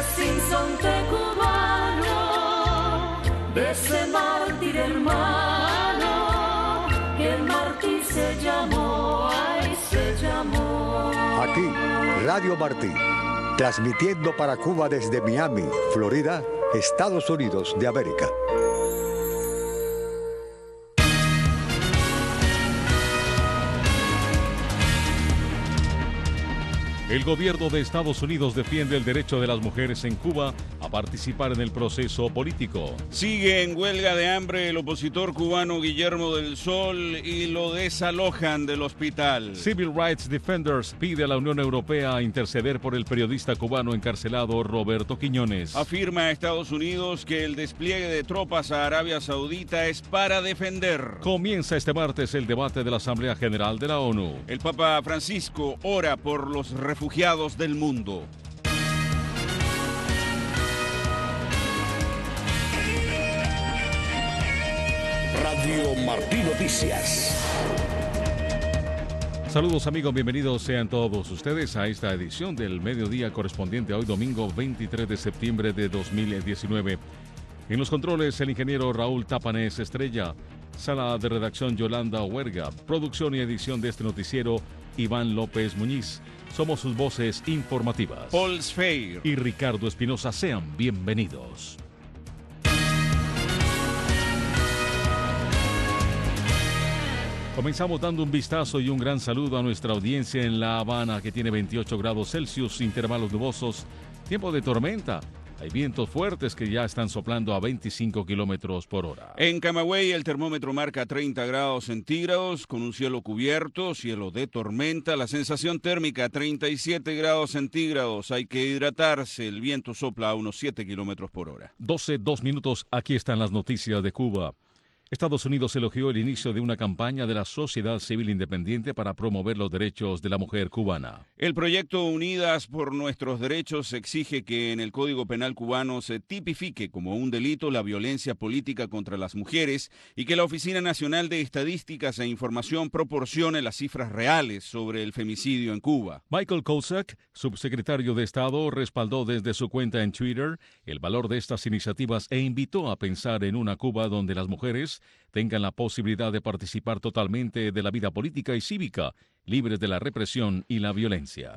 sinsonte cubano, de ese mártir hermano, que el mártir se llamó, ay, se llamó. Aquí, Radio Martí, transmitiendo para Cuba desde Miami, Florida, Estados Unidos de América. El gobierno de Estados Unidos defiende el derecho de las mujeres en Cuba a participar en el proceso político. Sigue en huelga de hambre el opositor cubano Guillermo del Sol y lo desalojan del hospital. Civil Rights Defenders pide a la Unión Europea interceder por el periodista cubano encarcelado Roberto Quiñones. Afirma Estados Unidos que el despliegue de tropas a Arabia Saudita es para defender. Comienza este martes el debate de la Asamblea General de la ONU. El Papa Francisco ora por los refugiados del mundo. Radio Martí Noticias. Saludos amigos, bienvenidos sean todos ustedes a esta edición del mediodía correspondiente a hoy domingo 23 de septiembre de 2019. En los controles el ingeniero Raúl Tapanés Estrella, sala de redacción Yolanda Huerga, producción y edición de este noticiero Iván López Muñiz. Somos sus voces informativas. Paul Sfeir y Ricardo Espinosa, sean bienvenidos. Comenzamos dando un vistazo y un gran saludo a nuestra audiencia en La Habana, que tiene 28 grados Celsius, intervalos nubosos, tiempo de tormenta. Hay vientos fuertes que ya están soplando a 25 kilómetros por hora. En Camagüey el termómetro marca 30 grados centígrados con un cielo cubierto, cielo de tormenta. La sensación térmica 37 grados centígrados. Hay que hidratarse. El viento sopla a unos 7 kilómetros por hora. 12:02. Aquí están las noticias de Cuba. Estados Unidos elogió el inicio de una campaña de la sociedad civil independiente para promover los derechos de la mujer cubana. El proyecto Unidas por Nuestros Derechos exige que en el Código Penal cubano se tipifique como un delito la violencia política contra las mujeres y que la Oficina Nacional de Estadísticas e Información proporcione las cifras reales sobre el femicidio en Cuba. Michael Kozak, subsecretario de Estado, respaldó desde su cuenta en Twitter el valor de estas iniciativas e invitó a pensar en una Cuba donde las mujeres tengan la posibilidad de participar totalmente de la vida política y cívica, libres de la represión y la violencia.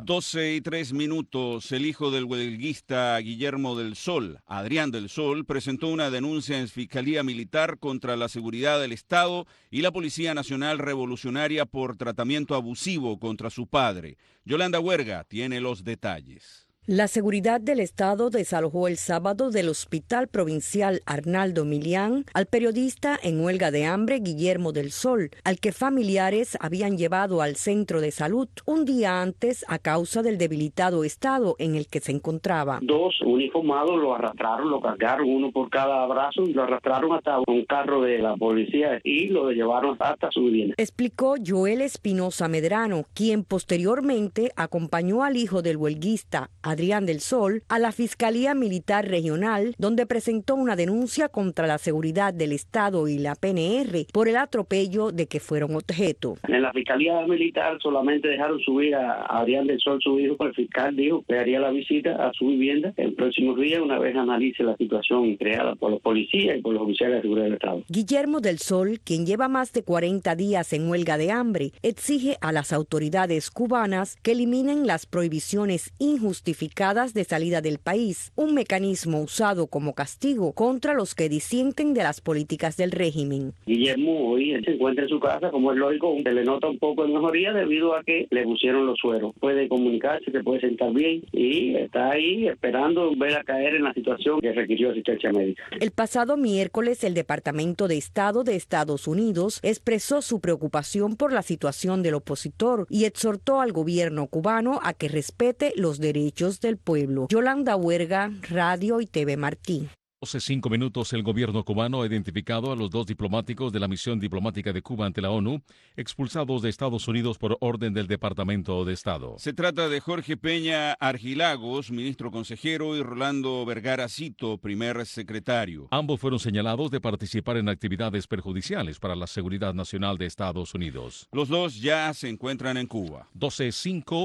12:03. El hijo del huelguista Guillermo del Sol, Adrián del Sol, presentó una denuncia en Fiscalía Militar contra la Seguridad del Estado y la Policía Nacional Revolucionaria por tratamiento abusivo contra su padre. Yolanda Huerga tiene los detalles. La seguridad del Estado desalojó el sábado del Hospital Provincial Arnaldo Milián al periodista en huelga de hambre Guillermo del Sol, al que familiares habían llevado al centro de salud un día antes a causa del debilitado estado en el que se encontraba. Dos uniformados lo arrastraron, lo cargaron uno por cada brazo y lo arrastraron hasta un carro de la policía y lo llevaron hasta su vivienda. Explicó Joel Espinosa Medrano, quien posteriormente acompañó al hijo del huelguista, Adrián del Sol, a la Fiscalía Militar Regional, donde presentó una denuncia contra la seguridad del Estado y la PNR por el atropello de que fueron objeto. En la Fiscalía Militar solamente dejaron subir a Adrián del Sol, su hijo, pero el fiscal dijo que haría la visita a su vivienda el próximo día una vez analice la situación creada por los policías y por los oficiales de seguridad del Estado. Guillermo del Sol, quien lleva más de 40 días en huelga de hambre, exige a las autoridades cubanas que eliminen las prohibiciones injustificadas de salida del país, un mecanismo usado como castigo contra los que disienten de las políticas del régimen. Guillermo hoy se encuentra en su casa, como es lógico, se le nota un poco de mejoría debido a que le pusieron los sueros. Puede comunicarse, se puede sentar bien y está ahí esperando ver a caer en la situación que requirió asistencia médica. El pasado miércoles, el Departamento de Estado de Estados Unidos expresó su preocupación por la situación del opositor y exhortó al gobierno cubano a que respete los derechos del pueblo. Yolanda Huerga, Radio y TV Martí. 12:05. El gobierno cubano ha identificado a los 2 diplomáticos de la misión diplomática de Cuba ante la ONU, expulsados de Estados Unidos por orden del Departamento de Estado. Se trata de Jorge Peña Argilagos, ministro consejero, y Rolando Vergara Cito, primer secretario. Ambos fueron señalados de participar en actividades perjudiciales para la seguridad nacional de Estados Unidos. Los dos ya se encuentran en Cuba. 12:05.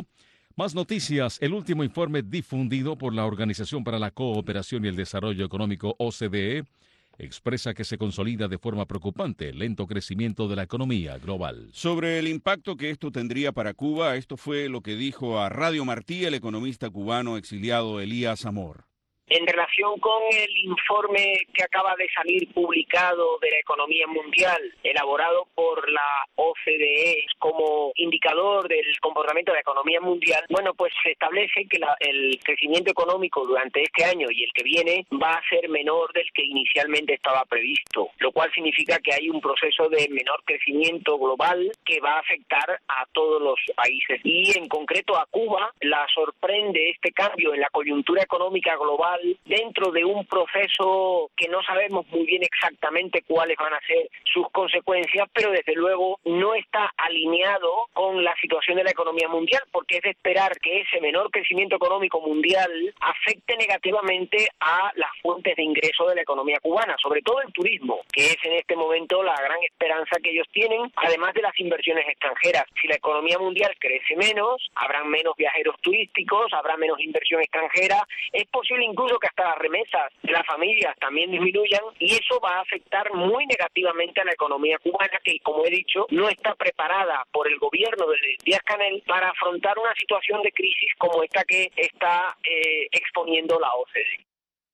Más noticias. El último informe difundido por la Organización para la Cooperación y el Desarrollo Económico OCDE expresa que se consolida de forma preocupante el lento crecimiento de la economía global. Sobre el impacto que esto tendría para Cuba, esto fue lo que dijo a Radio Martí el economista cubano exiliado Elías Amor. En relación con el informe que acaba de salir publicado de la economía mundial, elaborado por la OCDE como indicador del comportamiento de la economía mundial, bueno, pues se establece que el crecimiento económico durante este año y el que viene va a ser menor del que inicialmente estaba previsto, lo cual significa que hay un proceso de menor crecimiento global que va a afectar a todos los países. Y en concreto a Cuba la sorprende este cambio en la coyuntura económica global dentro de un proceso que no sabemos muy bien exactamente cuáles van a ser sus consecuencias, pero desde luego no está alineado con la situación de la economía mundial, porque es de esperar que ese menor crecimiento económico mundial afecte negativamente a las fuentes de ingreso de la economía cubana, sobre todo el turismo, que es en este momento la gran esperanza que ellos tienen, además de las inversiones extranjeras. Si la economía mundial crece menos, habrán menos viajeros turísticos, habrá menos inversión extranjera, es posible incluso que hasta las remesas de las familias también disminuyan, y eso va a afectar muy negativamente a la economía cubana, que, como he dicho, no está preparada por el gobierno de Díaz-Canel para afrontar una situación de crisis como esta que está exponiendo la OCDE.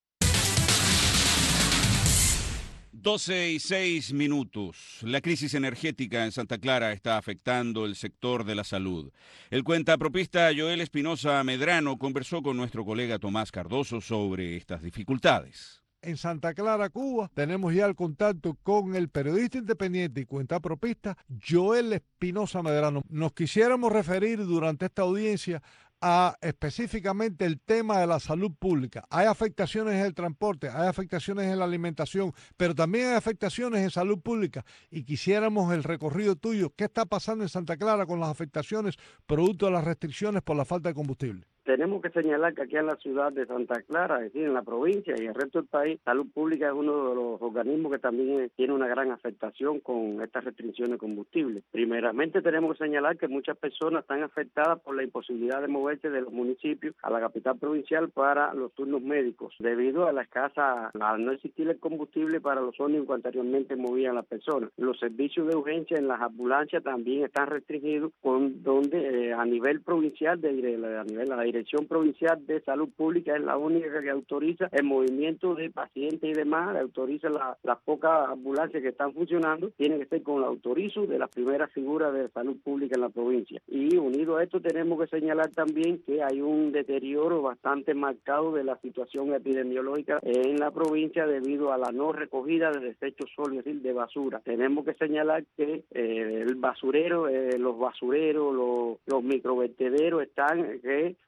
12:06. La crisis energética en Santa Clara está afectando el sector de la salud. El cuentapropista Joel Espinosa Medrano conversó con nuestro colega Tomás Cardoso sobre estas dificultades. En Santa Clara, Cuba, tenemos ya el contacto con el periodista independiente y cuentapropista Joel Espinosa Medrano. Nos quisiéramos referir durante esta audiencia a específicamente el tema de la salud pública. Hay afectaciones en el transporte, hay afectaciones en la alimentación, pero también hay afectaciones en salud pública, y quisiéramos el recorrido tuyo. ¿Qué está pasando en Santa Clara con las afectaciones producto de las restricciones por la falta de combustible? Tenemos que señalar que aquí en la ciudad de Santa Clara, es decir, en la provincia y el resto del país, salud pública es uno de los organismos que también tiene una gran afectación con estas restricciones de combustible. Primeramente tenemos que señalar que muchas personas están afectadas por la imposibilidad de moverse de los municipios a la capital provincial para los turnos médicos, debido a la escasa, al no existir el combustible para los ómnibus que anteriormente movían las personas. Los servicios de urgencia en las ambulancias también están restringidos, con donde a nivel provincial, a nivel de la Dirección Provincial de Salud Pública es la única que autoriza el movimiento de pacientes y demás, autoriza las pocas ambulancias que están funcionando, tiene que ser con el autorizo de las primeras figuras de salud pública en la provincia. Y unido a esto tenemos que señalar también que hay un deterioro bastante marcado de la situación epidemiológica en la provincia debido a la no recogida de desechos sólidos, es decir, de basura. Tenemos que señalar que el basurero, los basureros, los microvertederos están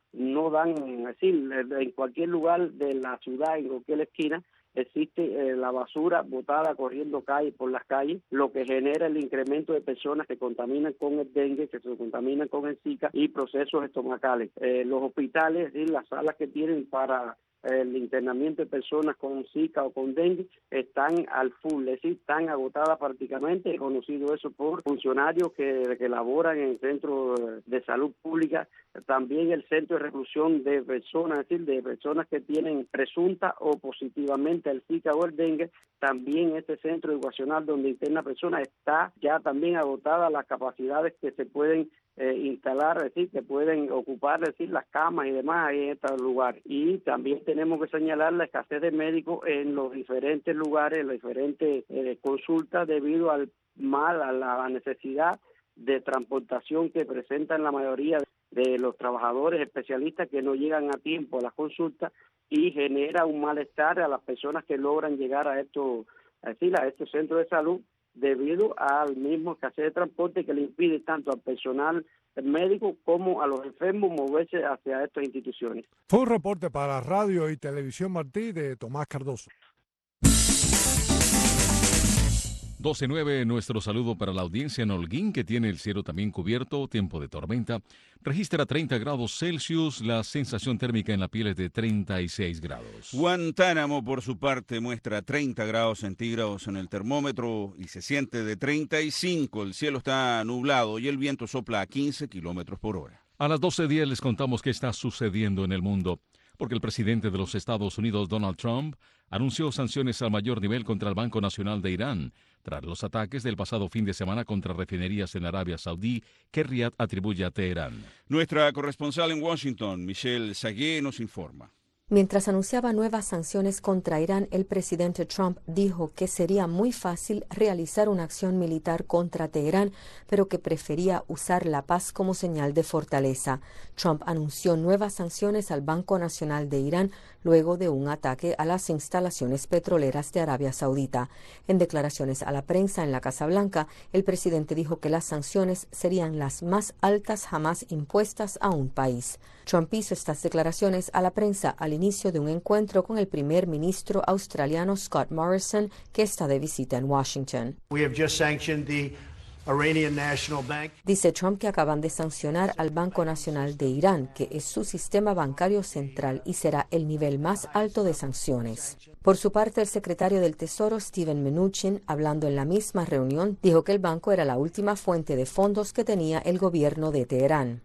no dan, es decir, en cualquier lugar de la ciudad, en cualquier esquina, existe la basura botada corriendo por las calles, lo que genera el incremento de personas que contaminan con el dengue, que se contaminan con el Zika y procesos estomacales. Los hospitales, es decir, las salas que tienen para el internamiento de personas con Zika o con dengue están al full, es decir, están agotadas prácticamente. He conocido eso por funcionarios que laboran en el centro de salud pública, también el centro de reclusión de personas, es decir, de personas que tienen presunta o positivamente el Zika o el dengue. También este centro educacional donde interna personas está ya también agotada las capacidades que se pueden instalar, es decir, que pueden ocupar, es decir, las camas y demás ahí en este lugar. Y también tenemos que señalar la escasez de médicos en los diferentes lugares, en las diferentes consultas, debido a la necesidad de transportación que presentan la mayoría de los trabajadores especialistas, que no llegan a tiempo a las consultas, y genera un malestar a las personas que logran llegar a estos centros de salud, debido al mismo escasez de transporte que le impide tanto al personal médico como a los enfermos moverse hacia estas instituciones. Fue un reporte para Radio y Televisión Martí de Tomás Cardoso. 12:09, nuestro saludo para la audiencia en Holguín, que tiene el cielo también cubierto, tiempo de tormenta. Registra 30 grados Celsius, la sensación térmica en la piel es de 36 grados. Guantánamo, por su parte, muestra 30 grados centígrados en el termómetro y se siente de 35. El cielo está nublado y el viento sopla a 15 kilómetros por hora. A las 12:10 les contamos qué está sucediendo en el mundo, porque el presidente de los Estados Unidos, Donald Trump, anunció sanciones al mayor nivel contra el Banco Nacional de Irán, tras los ataques del pasado fin de semana contra refinerías en Arabia Saudí que Riad atribuye a Teherán. Nuestra corresponsal en Washington, Michelle Sagué, nos informa. Mientras anunciaba nuevas sanciones contra Irán, el presidente Trump dijo que sería muy fácil realizar una acción militar contra Teherán, pero que prefería usar la paz como señal de fortaleza. Trump anunció nuevas sanciones al Banco Nacional de Irán luego de un ataque a las instalaciones petroleras de Arabia Saudita. En declaraciones a la prensa en la Casa Blanca, el presidente dijo que las sanciones serían las más altas jamás impuestas a un país. Trump hizo estas declaraciones a la prensa al inicio de un encuentro con el primer ministro australiano Scott Morrison, que está de visita en Washington. Dice Trump que acaban de sancionar al Banco Nacional de Irán, que es su sistema bancario central y será el nivel más alto de sanciones. Por su parte, el secretario del Tesoro, Steven Mnuchin, hablando en la misma reunión, dijo que el banco era la última fuente de fondos que tenía el gobierno de Teherán.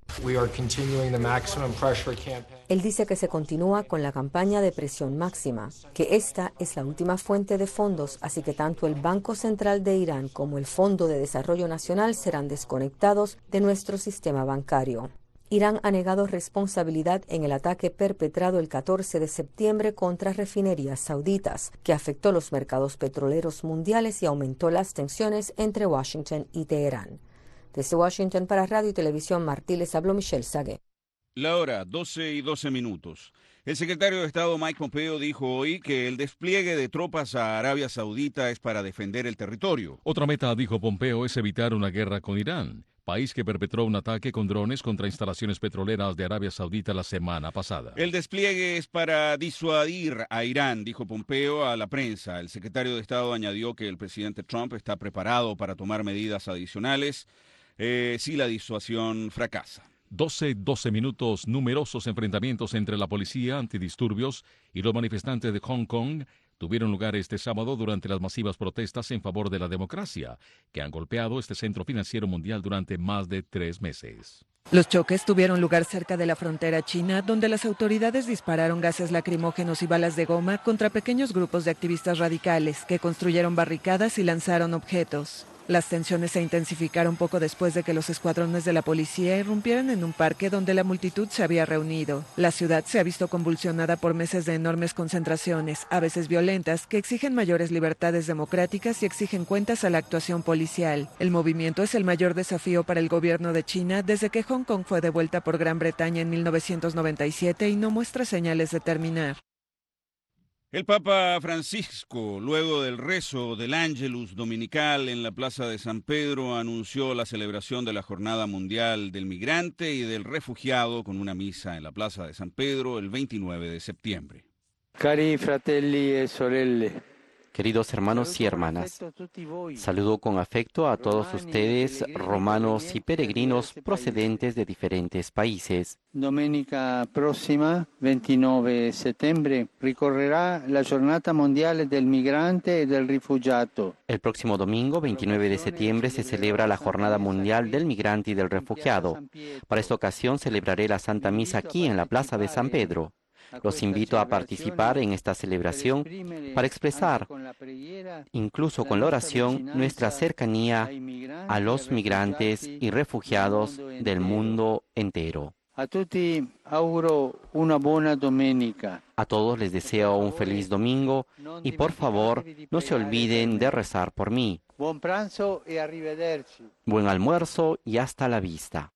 Él dice que se continúa con la campaña de presión máxima, que esta es la última fuente de fondos, así que tanto el Banco Central de Irán como el Fondo de Desarrollo Nacional serán desconectados de nuestro sistema bancario. Irán ha negado responsabilidad en el ataque perpetrado el 14 de septiembre contra refinerías sauditas, que afectó los mercados petroleros mundiales y aumentó las tensiones entre Washington y Teherán. Desde Washington para Radio y Televisión Martí les habló Michelle Sagué. La hora, 12:12. El secretario de Estado Mike Pompeo dijo hoy que el despliegue de tropas a Arabia Saudita es para defender el territorio. Otra meta, dijo Pompeo, es evitar una guerra con Irán, país que perpetró un ataque con drones contra instalaciones petroleras de Arabia Saudita la semana pasada. El despliegue es para disuadir a Irán, dijo Pompeo a la prensa. El secretario de Estado añadió que el presidente Trump está preparado para tomar medidas adicionales si la disuasión fracasa. 12:12. Numerosos enfrentamientos entre la policía antidisturbios y los manifestantes de Hong Kong tuvieron lugar este sábado durante las masivas protestas en favor de la democracia, que han golpeado este centro financiero mundial durante más de 3 meses. Los choques tuvieron lugar cerca de la frontera china, donde las autoridades dispararon gases lacrimógenos y balas de goma contra pequeños grupos de activistas radicales que construyeron barricadas y lanzaron objetos. Las tensiones se intensificaron poco después de que los escuadrones de la policía irrumpieran en un parque donde la multitud se había reunido. La ciudad se ha visto convulsionada por meses de enormes concentraciones, a veces violentas, que exigen mayores libertades democráticas y exigen cuentas a la actuación policial. El movimiento es el mayor desafío para el gobierno de China desde que Hong Kong fue devuelta por Gran Bretaña en 1997 y no muestra señales de terminar. El Papa Francisco, luego del rezo del Ángelus dominical en la Plaza de San Pedro, anunció la celebración de la Jornada Mundial del Migrante y del Refugiado con una misa en la Plaza de San Pedro el 29 de septiembre. Cari fratelli e sorelle. Queridos hermanos y hermanas, saludo con afecto a todos ustedes, romanos y peregrinos procedentes de diferentes países. Domenica próxima, 29 settembre, ricorrerà la Giornata Mondiale del Migrante e del Rifugiato. El próximo domingo, 29 de septiembre, se celebra la Jornada Mundial del Migrante y del Refugiado. Para esta ocasión celebraré la Santa Misa aquí en la Plaza de San Pedro. Los invito a participar en esta celebración para expresar, incluso con la oración, nuestra cercanía a los migrantes y refugiados del mundo entero. A tutti auguro una buona domenica. A todos les deseo un feliz domingo y por favor no se olviden de rezar por mí. Buon pranzo e arrivederci. Buen almuerzo y hasta la vista.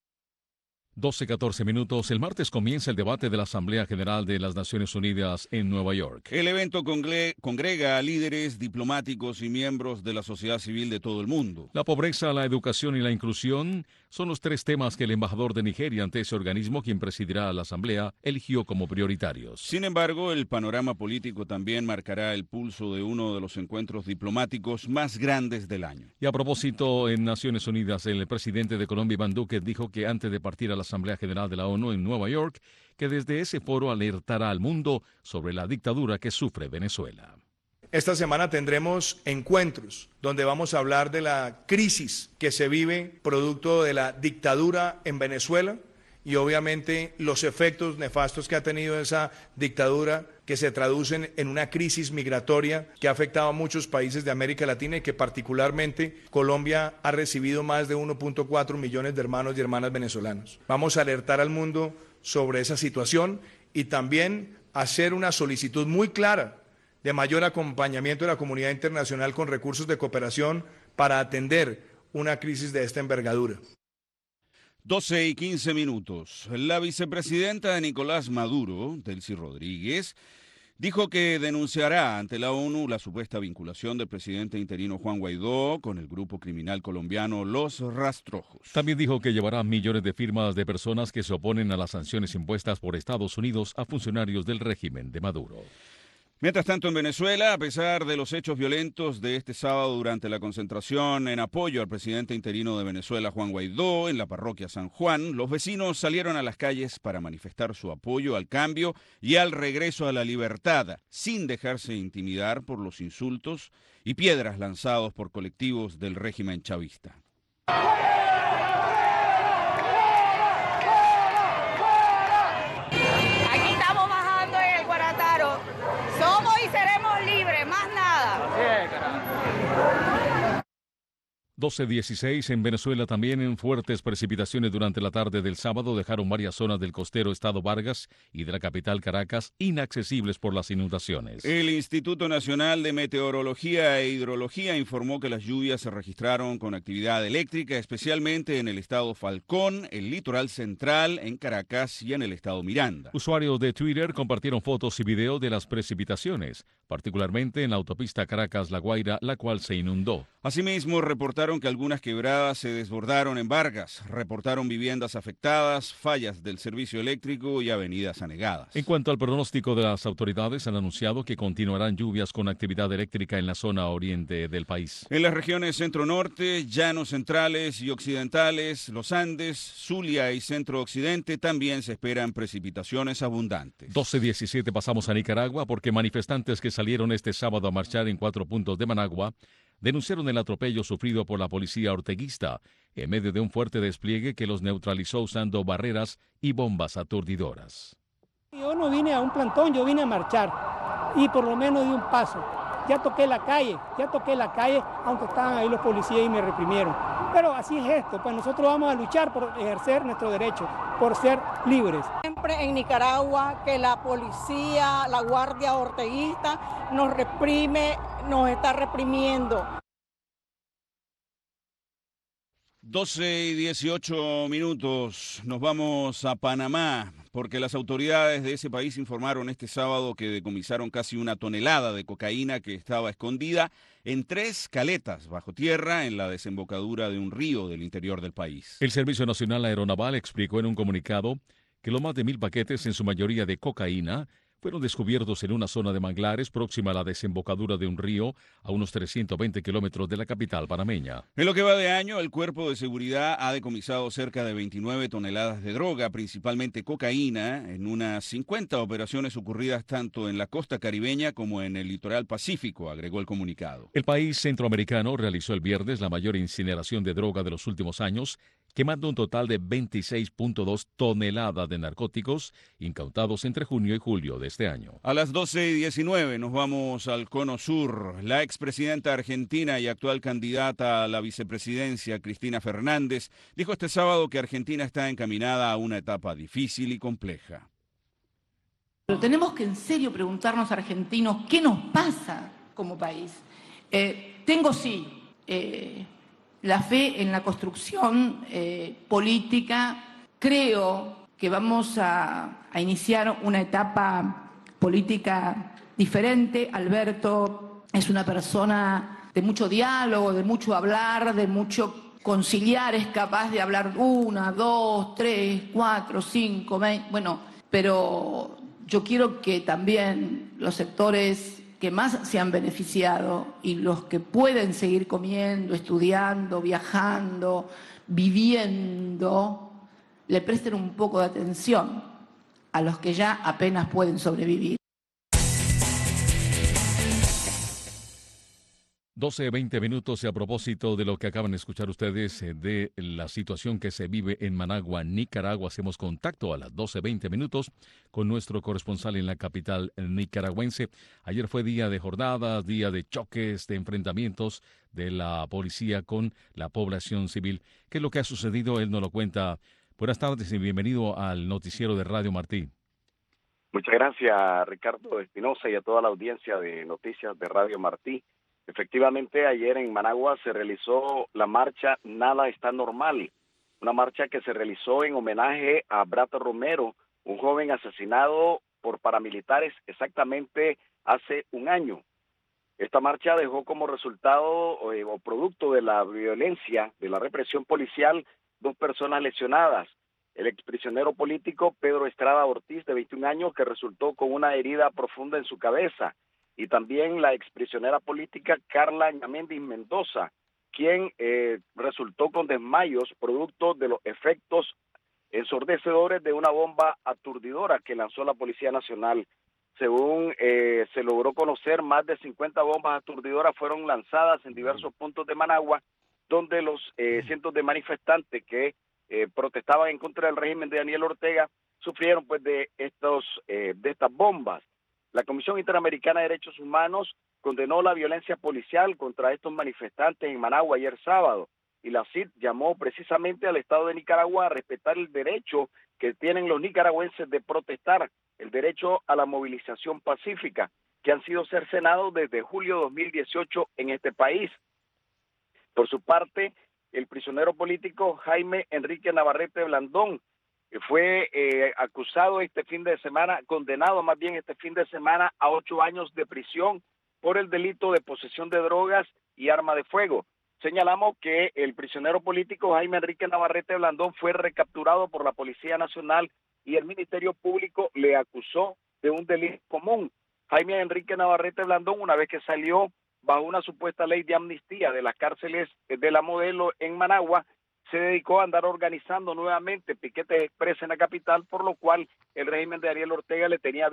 12:14. El martes comienza el debate de la Asamblea General de las Naciones Unidas en Nueva York. El evento congrega a líderes, diplomáticos y miembros de la sociedad civil de todo el mundo. La pobreza, la educación y la inclusión son los 3 temas que el embajador de Nigeria ante ese organismo, quien presidirá la Asamblea, eligió como prioritarios. Sin embargo, el panorama político también marcará el pulso de uno de los encuentros diplomáticos más grandes del año. Y a propósito, en Naciones Unidas, el presidente de Colombia, Iván Duque, dijo que antes de partir a la Asamblea General de la ONU en Nueva York, que desde ese foro alertará al mundo sobre la dictadura que sufre Venezuela. Esta semana tendremos encuentros donde vamos a hablar de la crisis que se vive producto de la dictadura en Venezuela y obviamente los efectos nefastos que ha tenido esa dictadura, que se traducen en una crisis migratoria que ha afectado a muchos países de América Latina y que particularmente Colombia ha recibido más de 1.4 millones de hermanos y hermanas venezolanos. Vamos a alertar al mundo sobre esa situación y también hacer una solicitud muy clara de mayor acompañamiento de la comunidad internacional con recursos de cooperación para atender una crisis de esta envergadura. 12:15. La vicepresidenta de Nicolás Maduro, Delcy Rodríguez, dijo que denunciará ante la ONU la supuesta vinculación del presidente interino Juan Guaidó con el grupo criminal colombiano Los Rastrojos. También dijo que llevará millones de firmas de personas que se oponen a las sanciones impuestas por Estados Unidos a funcionarios del régimen de Maduro. Mientras tanto, en Venezuela, a pesar de los hechos violentos de este sábado durante la concentración en apoyo al presidente interino de Venezuela, Juan Guaidó, en la parroquia San Juan, los vecinos salieron a las calles para manifestar su apoyo al cambio y al regreso a la libertad, sin dejarse intimidar por los insultos y piedras lanzados por colectivos del régimen chavista. Aquí estamos bajando en el Guarataro. Somos y seremos libres, más nada. 12:16 en Venezuela. También en fuertes precipitaciones durante la tarde del sábado dejaron varias zonas del costero Estado Vargas y de la capital Caracas inaccesibles por las inundaciones. El Instituto Nacional de Meteorología e Hidrología informó que las lluvias se registraron con actividad eléctrica, especialmente en el estado Falcón, el litoral central, en Caracas y en el estado Miranda. Usuarios de Twitter compartieron fotos y videos de las precipitaciones, particularmente en la autopista Caracas-La Guaira, la cual se inundó. Asimismo, reportaron que algunas quebradas se desbordaron en Vargas, reportaron viviendas afectadas, fallas del servicio eléctrico y avenidas anegadas. En cuanto al pronóstico de las autoridades, han anunciado que continuarán lluvias con actividad eléctrica en la zona oriente del país. En las regiones centro-norte, llanos centrales y occidentales, los Andes, Zulia y centro-occidente también se esperan precipitaciones abundantes. 12:17 pasamos a Nicaragua porque manifestantes que salieron este sábado a marchar en 4 puntos de Managua denunciaron el atropello sufrido por la policía orteguista en medio de un fuerte despliegue que los neutralizó usando barreras y bombas aturdidoras. Yo no vine a un plantón, yo vine a marchar y por lo menos di un paso. Ya toqué la calle, aunque estaban ahí los policías y me reprimieron. Pero así es esto, pues nosotros vamos a luchar por ejercer nuestro derecho, por ser libres. Siempre en Nicaragua que la policía, la guardia orteguista nos reprime, nos está reprimiendo. 12:18. Nos vamos a Panamá porque las autoridades de ese país informaron este sábado que decomisaron casi 1 tonelada de cocaína que estaba escondida en 3 caletas bajo tierra en la desembocadura de un río del interior del país. El Servicio Nacional Aeronaval explicó en un comunicado que los más de 1,000 paquetes, en su mayoría de cocaína, fueron descubiertos en una zona de manglares próxima a la desembocadura de un río a unos 320 kilómetros de la capital panameña. En lo que va de año, el Cuerpo de Seguridad ha decomisado cerca de 29 toneladas de droga, principalmente cocaína, en unas 50 operaciones ocurridas tanto en la costa caribeña como en el litoral pacífico, agregó el comunicado. El país centroamericano realizó el viernes la mayor incineración de droga de los últimos años, quemando un total de 26.2 toneladas de narcóticos incautados entre junio y julio de este año. A las 12:19 nos vamos al Cono Sur. La expresidenta argentina y actual candidata a la vicepresidencia, Cristina Fernández, dijo este sábado que Argentina está encaminada a una etapa difícil y compleja. Pero tenemos que en serio preguntarnos, argentinos, ¿qué nos pasa como país? Tengo la fe en la construcción política. Creo que vamos a iniciar una etapa política diferente. Alberto es una persona de mucho diálogo, de mucho hablar, de mucho conciliar, es capaz de hablar 1, 2, 3, 4, 5, 20, bueno, pero yo quiero que también los sectores que más se han beneficiado y los que pueden seguir comiendo, estudiando, viajando, viviendo, le presten un poco de atención a los que ya apenas pueden sobrevivir. 12:20 minutos y a propósito de lo que acaban de escuchar ustedes de la situación que se vive en Managua, Nicaragua, hacemos contacto a las 12:20 minutos con nuestro corresponsal en la capital nicaragüense. Ayer fue día de jornadas, día de choques, de enfrentamientos de la policía con la población civil. ¿Qué es lo que ha sucedido? Él nos lo cuenta. Buenas tardes y bienvenido al noticiero de Radio Martí. Muchas gracias, Ricardo Espinosa, y a toda la audiencia de noticias de Radio Martí. Efectivamente, ayer en Managua se realizó la marcha Nada está normal, una marcha que se realizó en homenaje a Brato Romero, un joven asesinado por paramilitares exactamente hace un año. Esta marcha dejó como resultado o producto de la violencia, de la represión policial, 2 personas lesionadas. El exprisionero político Pedro Estrada Ortiz, de 21 años, que resultó con una herida profunda en su cabeza, y también la exprisionera política Carla Ñamendi Mendoza, quien resultó con desmayos producto de los efectos ensordecedores de una bomba aturdidora que lanzó la Policía Nacional. Según se logró conocer, más de 50 bombas aturdidoras fueron lanzadas en diversos puntos de Managua, donde los cientos de manifestantes que protestaban en contra del régimen de Daniel Ortega sufrieron pues de estas bombas. La Comisión Interamericana de Derechos Humanos condenó la violencia policial contra estos manifestantes en Managua ayer sábado, y la CID llamó precisamente al Estado de Nicaragua a respetar el derecho que tienen los nicaragüenses de protestar, el derecho a la movilización pacífica, que han sido cercenados desde julio de 2018 en este país. Por su parte, el prisionero político Jaime Enrique Navarrete Blandón fue acusado este fin de semana, condenado más bien este fin de semana a 8 años de prisión por el delito de posesión de drogas y arma de fuego. Señalamos que el prisionero político Jaime Enrique Navarrete Blandón fue recapturado por la Policía Nacional y el Ministerio Público le acusó de un delito común. Jaime Enrique Navarrete Blandón, una vez que salió bajo una supuesta ley de amnistía de las cárceles de la Modelo en Managua, se dedicó a andar organizando nuevamente piquetes express en la capital, por lo cual el régimen de Daniel Ortega le tenía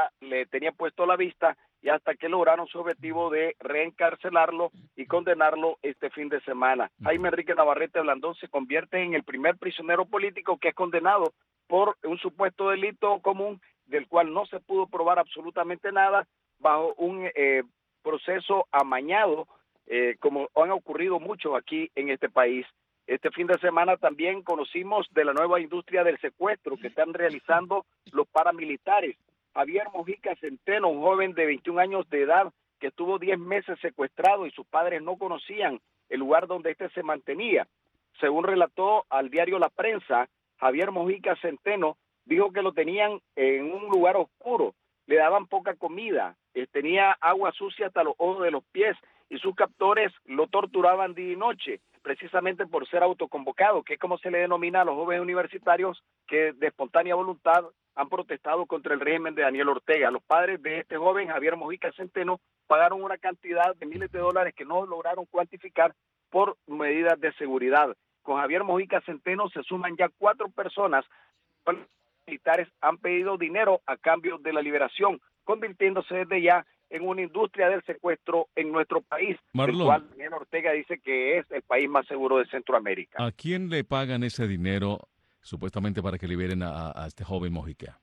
puesto la vista, y hasta que lograron su objetivo de reencarcelarlo y condenarlo este fin de semana. Jaime Enrique Navarrete Blandón se convierte en el primer prisionero político que es condenado por un supuesto delito común del cual no se pudo probar absolutamente nada, bajo un proceso amañado, como han ocurrido muchos aquí en este país. Este fin de semana también conocimos de la nueva industria del secuestro que están realizando los paramilitares. Javier Mojica Centeno, un joven de 21 años de edad que estuvo 10 meses secuestrado y sus padres no conocían el lugar donde se mantenía. Según relató al diario La Prensa, Javier Mojica Centeno dijo que lo tenían en un lugar oscuro, le daban poca comida, tenía agua sucia hasta los ojos de los pies, y sus captores lo torturaban día y noche, precisamente por ser autoconvocado, que es como se le denomina a los jóvenes universitarios que de espontánea voluntad han protestado contra el régimen de Daniel Ortega. Los padres de este joven, Javier Mojica Centeno, pagaron una cantidad de miles de dólares que no lograron cuantificar por medidas de seguridad. Con Javier Mojica Centeno se suman ya 4 personas. Los militares han pedido dinero a cambio de la liberación, convirtiéndose desde ya en una industria del secuestro en nuestro país, Marlon, el cual Daniel Ortega dice que es el país más seguro de Centroamérica. ¿A quién le pagan ese dinero supuestamente para que liberen a este joven Mojica?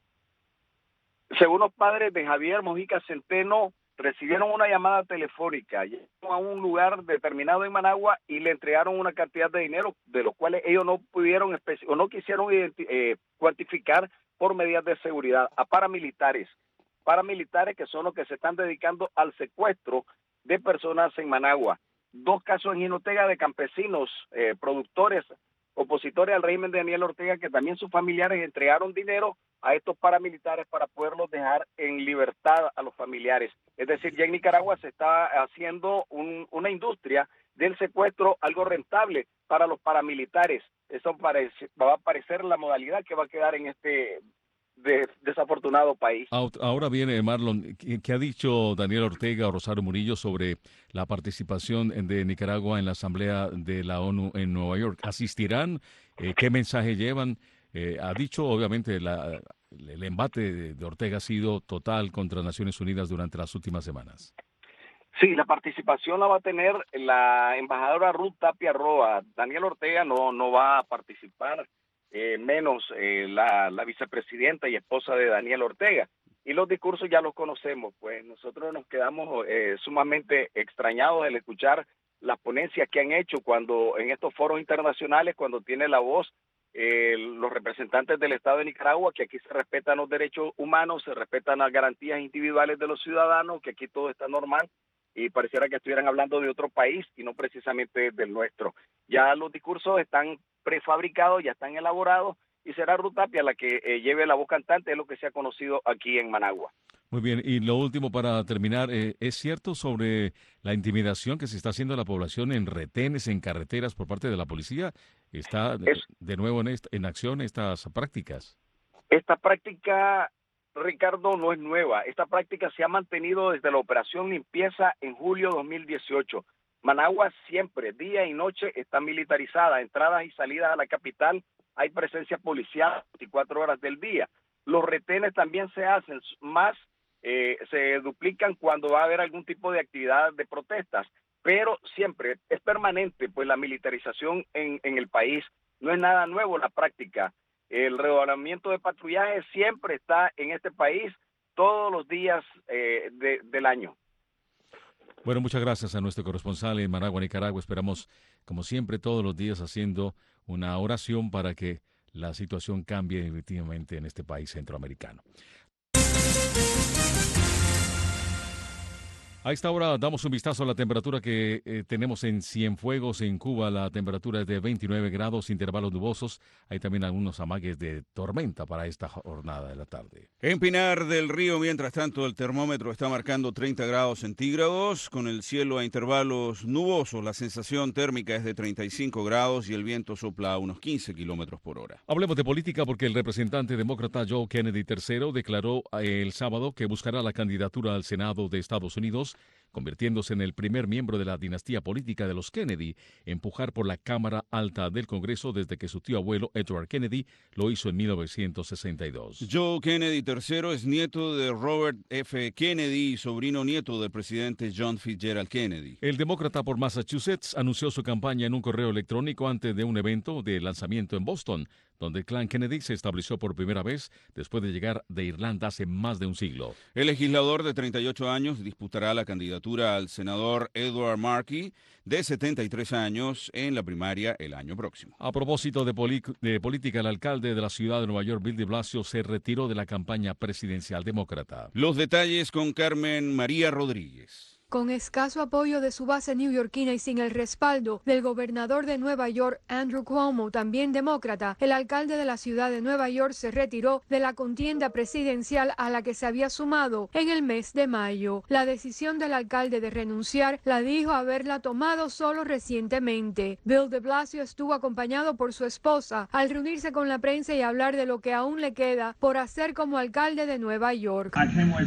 Según los padres de Javier Mojica Centeno, recibieron una llamada telefónica, llegaron a un lugar determinado en Managua y le entregaron una cantidad de dinero, de los cuales ellos no pudieron o no quisieron cuantificar por medidas de seguridad, a paramilitares que son los que se están dedicando al secuestro de personas en Managua. 2 casos en Jinotega de campesinos, productores, opositores al régimen de Daniel Ortega, que también sus familiares entregaron dinero a estos paramilitares para poderlos dejar en libertad a los familiares. Es decir, ya en Nicaragua se está haciendo una industria del secuestro, algo rentable para los paramilitares. Eso va a parecer la modalidad que va a quedar en este desafortunado país. Ahora viene, Marlon, ¿qué ha dicho Daniel Ortega o Rosario Murillo sobre la participación de Nicaragua en la Asamblea de la ONU en Nueva York? ¿Asistirán? ¿Qué mensaje llevan? Ha dicho, obviamente, el embate de Ortega ha sido total contra Naciones Unidas durante las últimas semanas. Sí, la participación la va a tener la embajadora Ruth Tapia Roa. Daniel Ortega no va a participar, menos la vicepresidenta y esposa de Daniel Ortega. Y los discursos ya los conocemos, pues nosotros nos quedamos sumamente extrañados al escuchar las ponencias que han hecho cuando en estos foros internacionales, cuando tiene la voz los representantes del Estado de Nicaragua, que aquí se respetan los derechos humanos, se respetan las garantías individuales de los ciudadanos, que aquí todo está normal, y pareciera que estuvieran hablando de otro país y no precisamente del nuestro. Ya los discursos están prefabricados, ya están elaborados, y será Ruth Tapia la que lleve la voz cantante, es lo que se ha conocido aquí en Managua. Muy bien, y lo último para terminar, ¿es cierto sobre la intimidación que se está haciendo a la población en retenes, en carreteras por parte de la policía? ¿Está de nuevo en acción estas prácticas? Esta práctica, Ricardo, no es nueva. Esta práctica se ha mantenido desde la operación Limpieza en julio de 2018. Managua siempre, día y noche, está militarizada. Entradas y salidas a la capital, hay presencia policial 24 horas del día. Los retenes también se hacen más, se duplican cuando va a haber algún tipo de actividad de protestas, pero siempre es permanente, pues la militarización en el país no es nada nuevo la práctica. El redoblamiento de patrullaje siempre está en este país todos los días del año. Bueno, muchas gracias a nuestro corresponsal en Managua, Nicaragua. Esperamos, como siempre, todos los días haciendo una oración para que la situación cambie definitivamente en este país centroamericano. A esta hora damos un vistazo a la temperatura que tenemos en Cienfuegos, en Cuba. La temperatura es de 29 grados, intervalos nubosos. Hay también algunos amagues de tormenta para esta jornada de la tarde. En Pinar del Río, mientras tanto, el termómetro está marcando 30 grados centígrados, con el cielo a intervalos nubosos. La sensación térmica es de 35 grados y el viento sopla a unos 15 kilómetros por hora. Hablemos de política porque el representante demócrata Joe Kennedy III declaró el sábado que buscará la candidatura al Senado de Estados Unidos, convirtiéndose en el primer miembro de la dinastía política de los Kennedy, empujar por la Cámara Alta del Congreso desde que su tío abuelo Edward Kennedy lo hizo en 1962. Joe Kennedy III es nieto de Robert F. Kennedy y sobrino nieto del presidente John Fitzgerald Kennedy. El demócrata por Massachusetts anunció su campaña en un correo electrónico antes de un evento de lanzamiento en Boston, donde el clan Kennedy se estableció por primera vez después de llegar de Irlanda hace más de un siglo. El legislador de 38 años disputará la candidatura al senador Edward Markey, de 73 años, en la primaria el año próximo. A propósito de política, el alcalde de la ciudad de Nueva York, Bill de Blasio, se retiró de la campaña presidencial demócrata. Los detalles con Carmen María Rodríguez. Con escaso apoyo de su base neoyorquina y sin el respaldo del gobernador de Nueva York, Andrew Cuomo, también demócrata, el alcalde de la ciudad de Nueva York se retiró de la contienda presidencial a la que se había sumado en el mes de mayo. La decisión del alcalde de renunciar la dijo haberla tomado solo recientemente. Bill de Blasio estuvo acompañado por su esposa al reunirse con la prensa y hablar de lo que aún le queda por hacer como alcalde de Nueva York.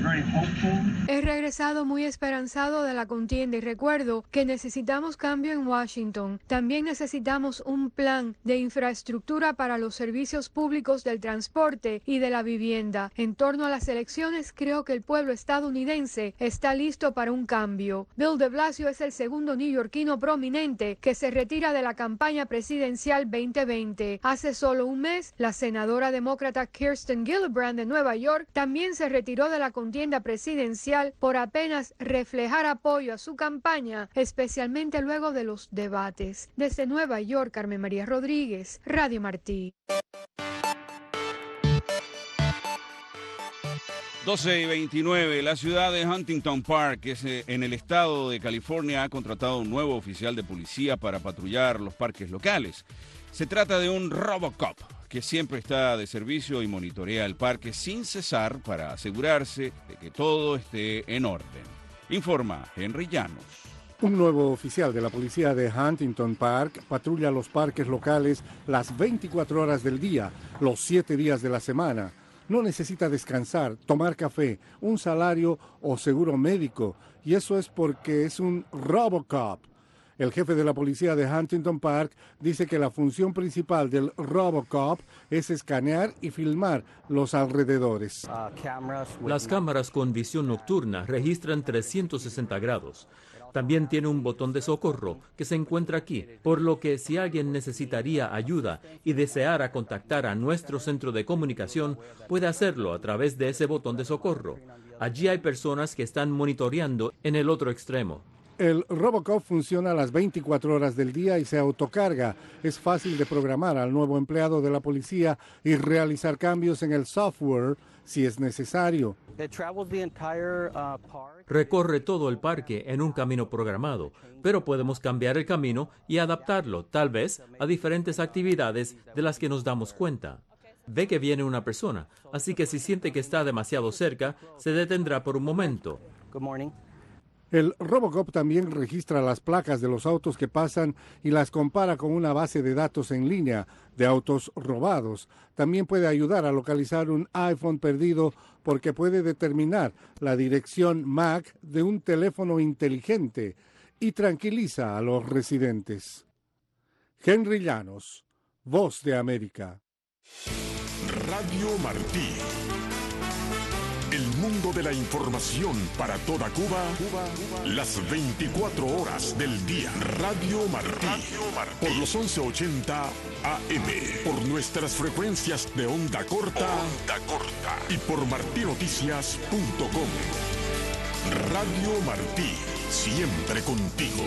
He regresado muy esperanzado de la contienda y recuerdo que necesitamos cambio en Washington. También necesitamos un plan de infraestructura para los servicios públicos del transporte y de la vivienda. En torno a las elecciones, creo que el pueblo estadounidense está listo para un cambio. Bill de Blasio es el segundo neoyorquino prominente que se retira de la campaña presidencial 2020. Hace solo un mes, la senadora demócrata Kirsten Gillibrand de Nueva York también se retiró de la contienda presidencial por apenas reflejar apoyo a su campaña, especialmente luego de los debates. Desde Nueva York, Carmen María Rodríguez, Radio Martí. 12:29, la ciudad de Huntington Park, que es en el estado de California, ha contratado un nuevo oficial de policía para patrullar los parques locales. Se trata de un Robocop, que siempre está de servicio y monitorea el parque sin cesar para asegurarse de que todo esté en orden. Informa Henry Llanos. Un nuevo oficial de la policía de Huntington Park patrulla los parques locales las 24 horas del día, los 7 días de la semana. No necesita descansar, tomar café, un salario o seguro médico, y eso es porque es un Robocop. El jefe de la policía de Huntington Park dice que la función principal del RoboCop es escanear y filmar los alrededores. Las cámaras con visión nocturna registran 360 grados. También tiene un botón de socorro que se encuentra aquí, por lo que si alguien necesitaría ayuda y deseara contactar a nuestro centro de comunicación, puede hacerlo a través de ese botón de socorro. Allí hay personas que están monitoreando en el otro extremo. El RoboCop funciona a las 24 horas del día y se autocarga. Es fácil de programar al nuevo empleado de la policía y realizar cambios en el software si es necesario. Recorre todo el parque en un camino programado, pero podemos cambiar el camino y adaptarlo, tal vez, a diferentes actividades de las que nos damos cuenta. Ve que viene una persona, así que si siente que está demasiado cerca, se detendrá por un momento. El RoboCop también registra las placas de los autos que pasan y las compara con una base de datos en línea de autos robados. También puede ayudar a localizar un iPhone perdido porque puede determinar la dirección MAC de un teléfono inteligente y tranquiliza a los residentes. Henry Llanos, Voz de América. Radio Martí. El mundo de la información para toda Cuba, las 24 horas del día. Radio Martí, por los 1180 AM, por nuestras frecuencias de onda corta, y por martinoticias.com. Radio Martí, siempre contigo.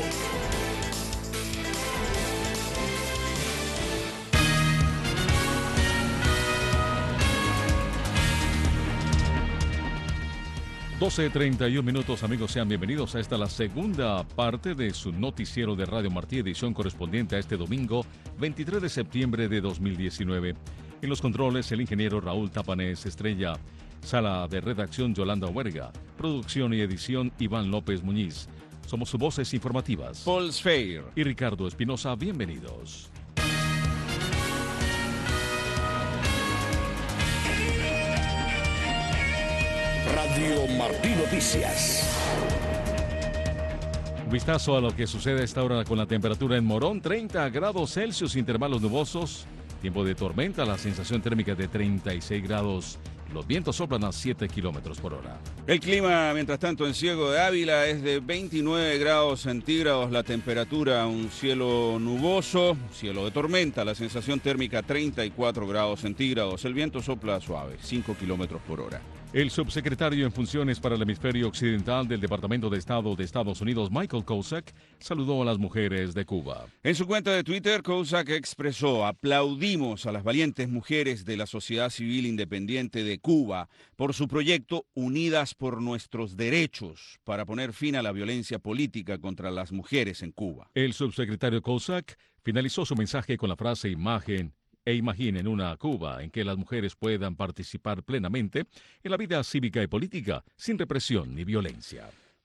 (12:31) amigos, sean bienvenidos a esta la segunda parte de su noticiero de Radio Martí, edición correspondiente a este domingo 23 de septiembre de 2019. En los controles, el ingeniero Raúl Tapanés Estrella. Sala de redacción, Yolanda Huerga. Producción y edición, Iván López Muñiz. Somos sus voces informativas, Paul Sfeir y Ricardo Espinosa. Bienvenidos. Radio Martí Noticias. Un vistazo a lo que sucede a esta hora con la temperatura en Morón, 30 grados Celsius, intervalos nubosos, tiempo de tormenta, la sensación térmica de 36 grados. Los vientos soplan a 7 kilómetros por hora. El clima, mientras tanto, en Ciego de Ávila es de 29 grados centígrados, la temperatura, un cielo nuboso, cielo de tormenta, la sensación térmica 34 grados centígrados, el viento sopla suave, 5 kilómetros por hora. El subsecretario en funciones para el hemisferio occidental del Departamento de Estado de Estados Unidos, Michael Kozak, saludó a las mujeres de Cuba. En su cuenta de Twitter, Kozak expresó: aplaudimos a las valientes mujeres de la sociedad civil independiente de Cuba por su proyecto Unidas por Nuestros Derechos para poner fin a la violencia política contra las mujeres en Cuba. El subsecretario Kozak finalizó su mensaje con la frase imaginen una Cuba en que las mujeres puedan participar plenamente en la vida cívica y política sin represión ni violencia.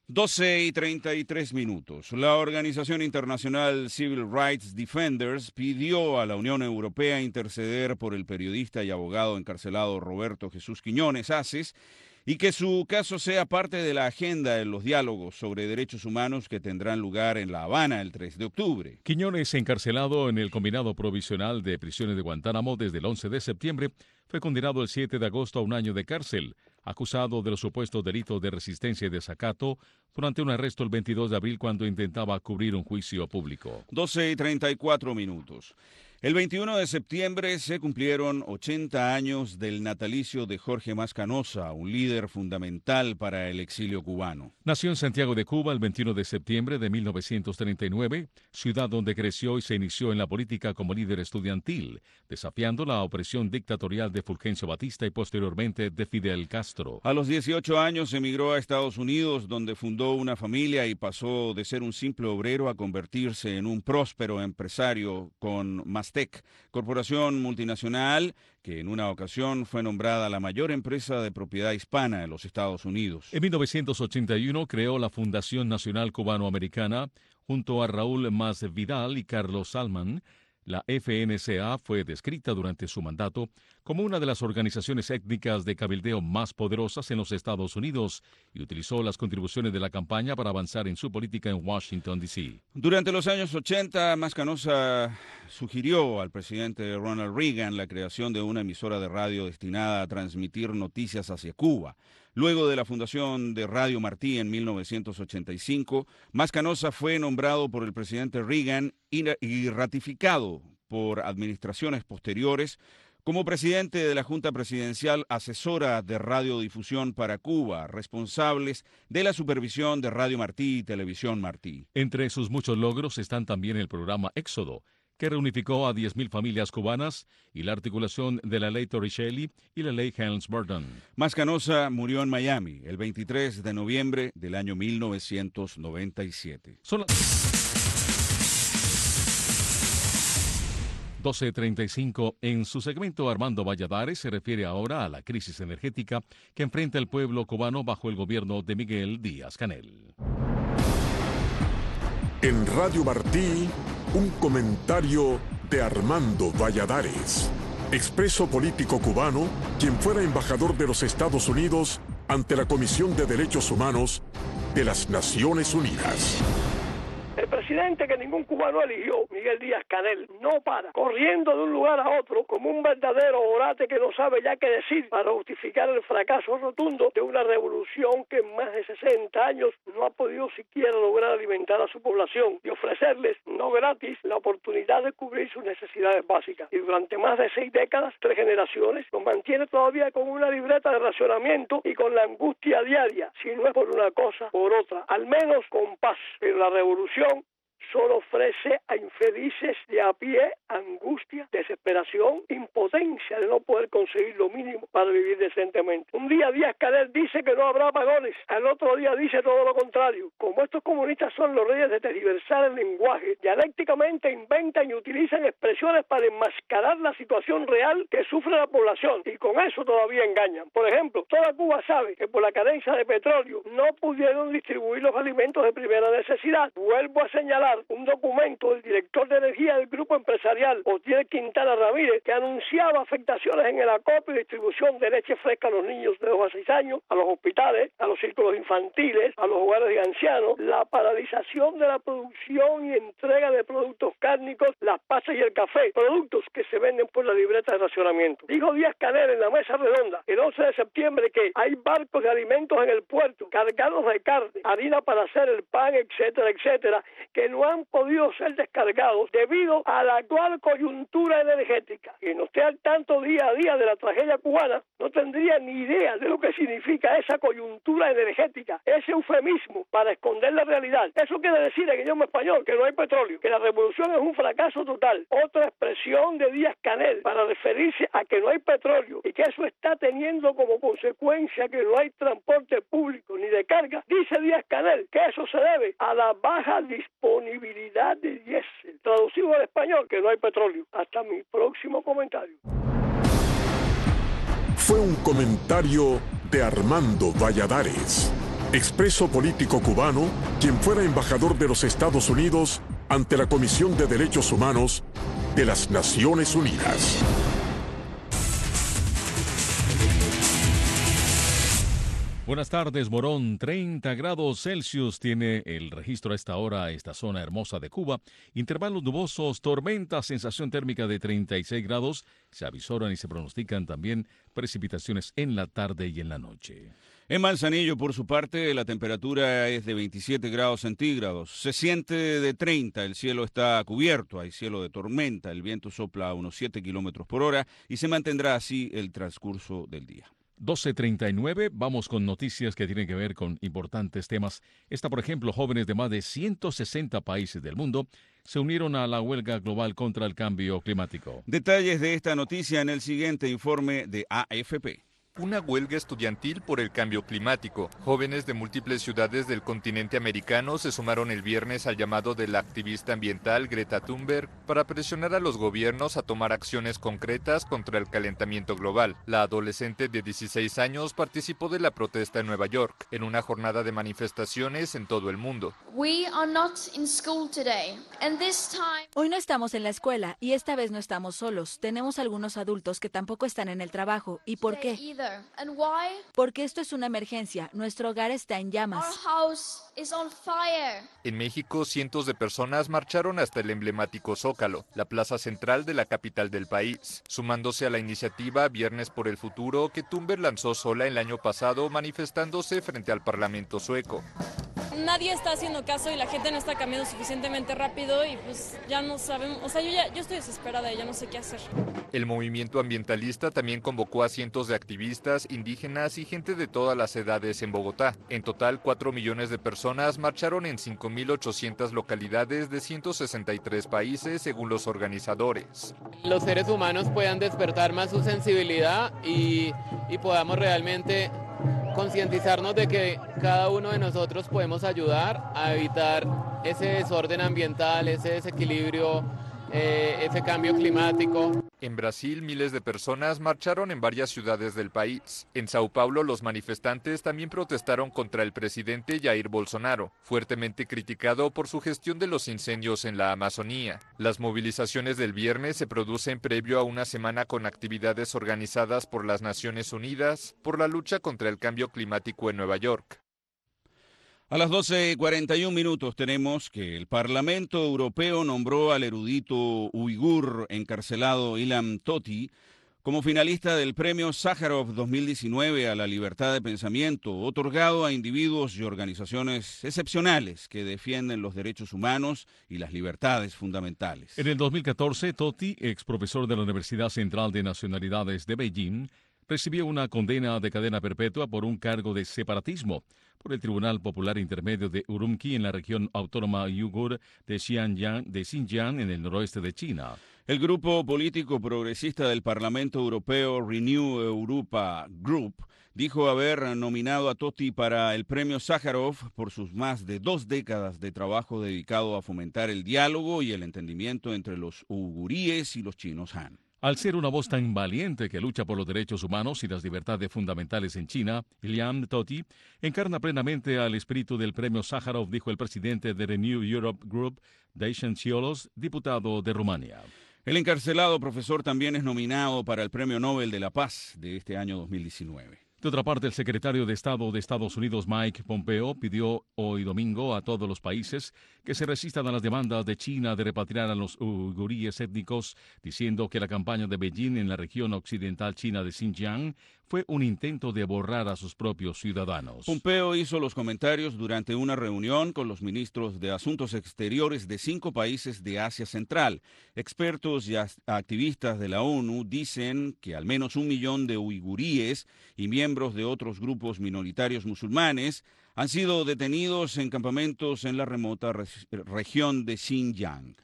12:33. La organización internacional Civil Rights Defenders pidió a la Unión Europea interceder por el periodista y abogado encarcelado Roberto Jesús Quiñones Aces y que su caso sea parte de la agenda en los diálogos sobre derechos humanos que tendrán lugar en La Habana el 3 de octubre. Quiñones, encarcelado en el Combinado Provisional de Prisiones de Guantánamo desde el 11 de septiembre, fue condenado el 7 de agosto a 1 año de cárcel, acusado de los supuestos delitos de resistencia y desacato durante un arresto el 22 de abril cuando intentaba cubrir un juicio público. 12:34. El 21 de septiembre se cumplieron 80 años del natalicio de Jorge Mascanosa, un líder fundamental para el exilio cubano. Nació en Santiago de Cuba el 21 de septiembre de 1939, ciudad donde creció y se inició en la política como líder estudiantil, desafiando la opresión dictatorial de Fulgencio Batista y posteriormente de Fidel Castro. A los 18 años emigró a Estados Unidos, donde fundó una familia y pasó de ser un simple obrero a convertirse en un próspero empresario con Mastec, corporación multinacional que en una ocasión fue nombrada la mayor empresa de propiedad hispana en los Estados Unidos. En 1981 creó la Fundación Nacional Cubano-Americana junto a Raúl Mas Vidal y Carlos Salman. La FNCA fue descrita durante su mandato como una de las organizaciones étnicas de cabildeo más poderosas en los Estados Unidos y utilizó las contribuciones de la campaña para avanzar en su política en Washington, D.C. Durante los años 80, Mascanosa sugirió al presidente Ronald Reagan la creación de una emisora de radio destinada a transmitir noticias hacia Cuba. Luego de la fundación de Radio Martí en 1985, Mascanosa fue nombrado por el presidente Reagan y ratificado por administraciones posteriores como presidente de la Junta Presidencial Asesora de Radiodifusión para Cuba, responsables de la supervisión de Radio Martí y Televisión Martí. Entre sus muchos logros están también el programa Éxodo, que reunificó a 10.000 familias cubanas, y la articulación de la Ley Torricelli y la Ley Helms-Burton. Mascanosa murió en Miami el 23 de noviembre del año 1997. Son las 12:35. En su segmento, Armando Valladares se refiere ahora a la crisis energética que enfrenta el pueblo cubano bajo el gobierno de Miguel Díaz-Canel. En Radio Martí, un comentario de Armando Valladares, expreso político cubano, quien fuera embajador de los Estados Unidos ante la Comisión de Derechos Humanos de las Naciones Unidas. El presidente que ningún cubano eligió, Miguel Díaz-Canel, no para, corriendo de un lugar a otro como un verdadero orate que no sabe ya qué decir para justificar el fracaso rotundo de una revolución que en más de 60 años no ha podido siquiera lograr alimentar a su población y ofrecerles, no gratis, la oportunidad de cubrir sus necesidades básicas. Y durante más de 6 décadas, 3 generaciones, nos mantiene todavía con una libreta de racionamiento y con la angustia diaria, si no es por una cosa, por otra, al menos con paz. Pero la revolución solo ofrece a infelices de a pie angustia, desesperación, impotencia de no poder conseguir lo mínimo para vivir decentemente. Un día Díaz-Canel dice que no habrá apagones, al otro día dice todo lo contrario. Como estos comunistas son los reyes de tergiversar el lenguaje, dialécticamente inventan y utilizan expresiones para enmascarar la situación real que sufre la población, y con eso todavía engañan. Por ejemplo, toda Cuba sabe que por la carencia de petróleo no pudieron distribuir los alimentos de primera necesidad. Vuelvo a señalar un documento del director de energía del grupo empresarial, Otiel Quintana Ramírez, que anunciaba afectaciones en el acopio y distribución de leche fresca a los niños de 2 a 6 años, a los hospitales, a los círculos infantiles, a los hogares de ancianos, la paralización de la producción y entrega de productos cárnicos, las pasas y el café, productos que se venden por la libreta de racionamiento. Dijo Díaz-Canel en la mesa redonda el 11 de septiembre que hay barcos de alimentos en el puerto cargados de carne, harina para hacer el pan, etcétera, etcétera, que no han podido ser descargados debido a la actual coyuntura energética. Quien no esté al tanto día a día de la tragedia cubana no tendría ni idea de lo que significa esa coyuntura energética, ese eufemismo para esconder la realidad. Eso quiere decir en idioma español que no hay petróleo, que la revolución es un fracaso total. Otra expresión de Díaz-Canel para referirse a que no hay petróleo y que eso está teniendo como consecuencia que no hay transporte público ni de carga. Dice Díaz-Canel que eso se debe a la baja disponibilidad de diésel. Traducido al español, que no hay petróleo. Hasta mi próximo comentario. Fue un comentario de Armando Valladares, expreso político cubano, quien fuera embajador de los Estados Unidos ante la Comisión de Derechos Humanos de las Naciones Unidas. Buenas tardes, Morón. 30 grados Celsius tiene el registro a esta hora, esta zona hermosa de Cuba. Intervalos nubosos, tormentas, sensación térmica de 36 grados. Se avisoran y se pronostican también precipitaciones en la tarde y en la noche. En Manzanillo, por su parte, la temperatura es de 27 grados centígrados. Se siente de 30, el cielo está cubierto, hay cielo de tormenta, el viento sopla a unos 7 kilómetros por hora y se mantendrá así el transcurso del día. 12:39, vamos con noticias que tienen que ver con importantes temas. Por ejemplo, jóvenes de más de 160 países del mundo se unieron a la huelga global contra el cambio climático. Detalles de esta noticia en el siguiente informe de AFP. Una huelga estudiantil por el cambio climático. Jóvenes de múltiples ciudades del continente americano se sumaron el viernes al llamado de la activista ambiental Greta Thunberg para presionar a los gobiernos a tomar acciones concretas contra el calentamiento global. La adolescente de 16 años participó de la protesta en Nueva York, en una jornada de manifestaciones en todo el mundo. Hoy no estamos en la escuela y esta vez no estamos solos. Tenemos algunos adultos que tampoco están en el trabajo. ¿Y por qué? Porque esto es una emergencia. Nuestro hogar está en llamas. En México, cientos de personas marcharon hasta el emblemático Zócalo, la plaza central de la capital del país, sumándose a la iniciativa Viernes por el Futuro que Thunberg lanzó sola el año pasado, manifestándose frente al Parlamento sueco. Nadie está haciendo caso y la gente no está cambiando suficientemente rápido y pues ya no sabemos, o sea, yo estoy desesperada y ya no sé qué hacer. El movimiento ambientalista también convocó a cientos de activistas, indígenas y gente de todas las edades en Bogotá. En total, 4 millones de personas marcharon en 5.800 localidades de 163 países, según los organizadores. Los seres humanos puedan despertar más su sensibilidad y podamos realmente concientizarnos de que cada uno de nosotros podemos ayudar a evitar ese desorden ambiental, ese desequilibrio, ese cambio climático. En Brasil, miles de personas marcharon en varias ciudades del país. En Sao Paulo, los manifestantes también protestaron contra el presidente Jair Bolsonaro, fuertemente criticado por su gestión de los incendios en la Amazonía. Las movilizaciones del viernes se producen previo a una semana con actividades organizadas por las Naciones Unidas por la lucha contra el cambio climático en Nueva York. A las 12:41 tenemos que el Parlamento Europeo nombró al erudito uigur encarcelado Ilham Tohti como finalista del Premio Sájarov 2019 a la libertad de pensamiento, otorgado a individuos y organizaciones excepcionales que defienden los derechos humanos y las libertades fundamentales. En el 2014, Tohti, ex profesor de la Universidad Central de Nacionalidades de Beijing, recibió una condena de cadena perpetua por un cargo de separatismo por el Tribunal Popular Intermedio de Urumqi en la región autónoma uigur de Xinjiang en el noroeste de China. El grupo político progresista del Parlamento Europeo Renew Europa Group dijo haber nominado a Tohti para el premio Sájarov por sus más de 2 décadas de trabajo dedicado a fomentar el diálogo y el entendimiento entre los uiguríes y los chinos Han. Al ser una voz tan valiente que lucha por los derechos humanos y las libertades fundamentales en China, Ilham Tohti encarna plenamente al espíritu del premio Sájarov, dijo el presidente de Renew Europe Group, Dacian Ciolos, diputado de Rumania. El encarcelado profesor también es nominado para el Premio Nobel de la Paz de este año 2019. De otra parte, el secretario de Estado de Estados Unidos, Mike Pompeo, pidió hoy domingo a todos los países que se resistan a las demandas de China de repatriar a los uiguríes étnicos, diciendo que la campaña de Beijing en la región occidental china de Xinjiang fue un intento de borrar a sus propios ciudadanos. Pompeo hizo los comentarios durante una reunión con los ministros de Asuntos Exteriores de 5 países de Asia Central. Expertos y activistas de la ONU dicen que al menos 1 millón de uiguríes y miembros de otros grupos minoritarios musulmanes han sido detenidos en campamentos en la remota región de Xinjiang.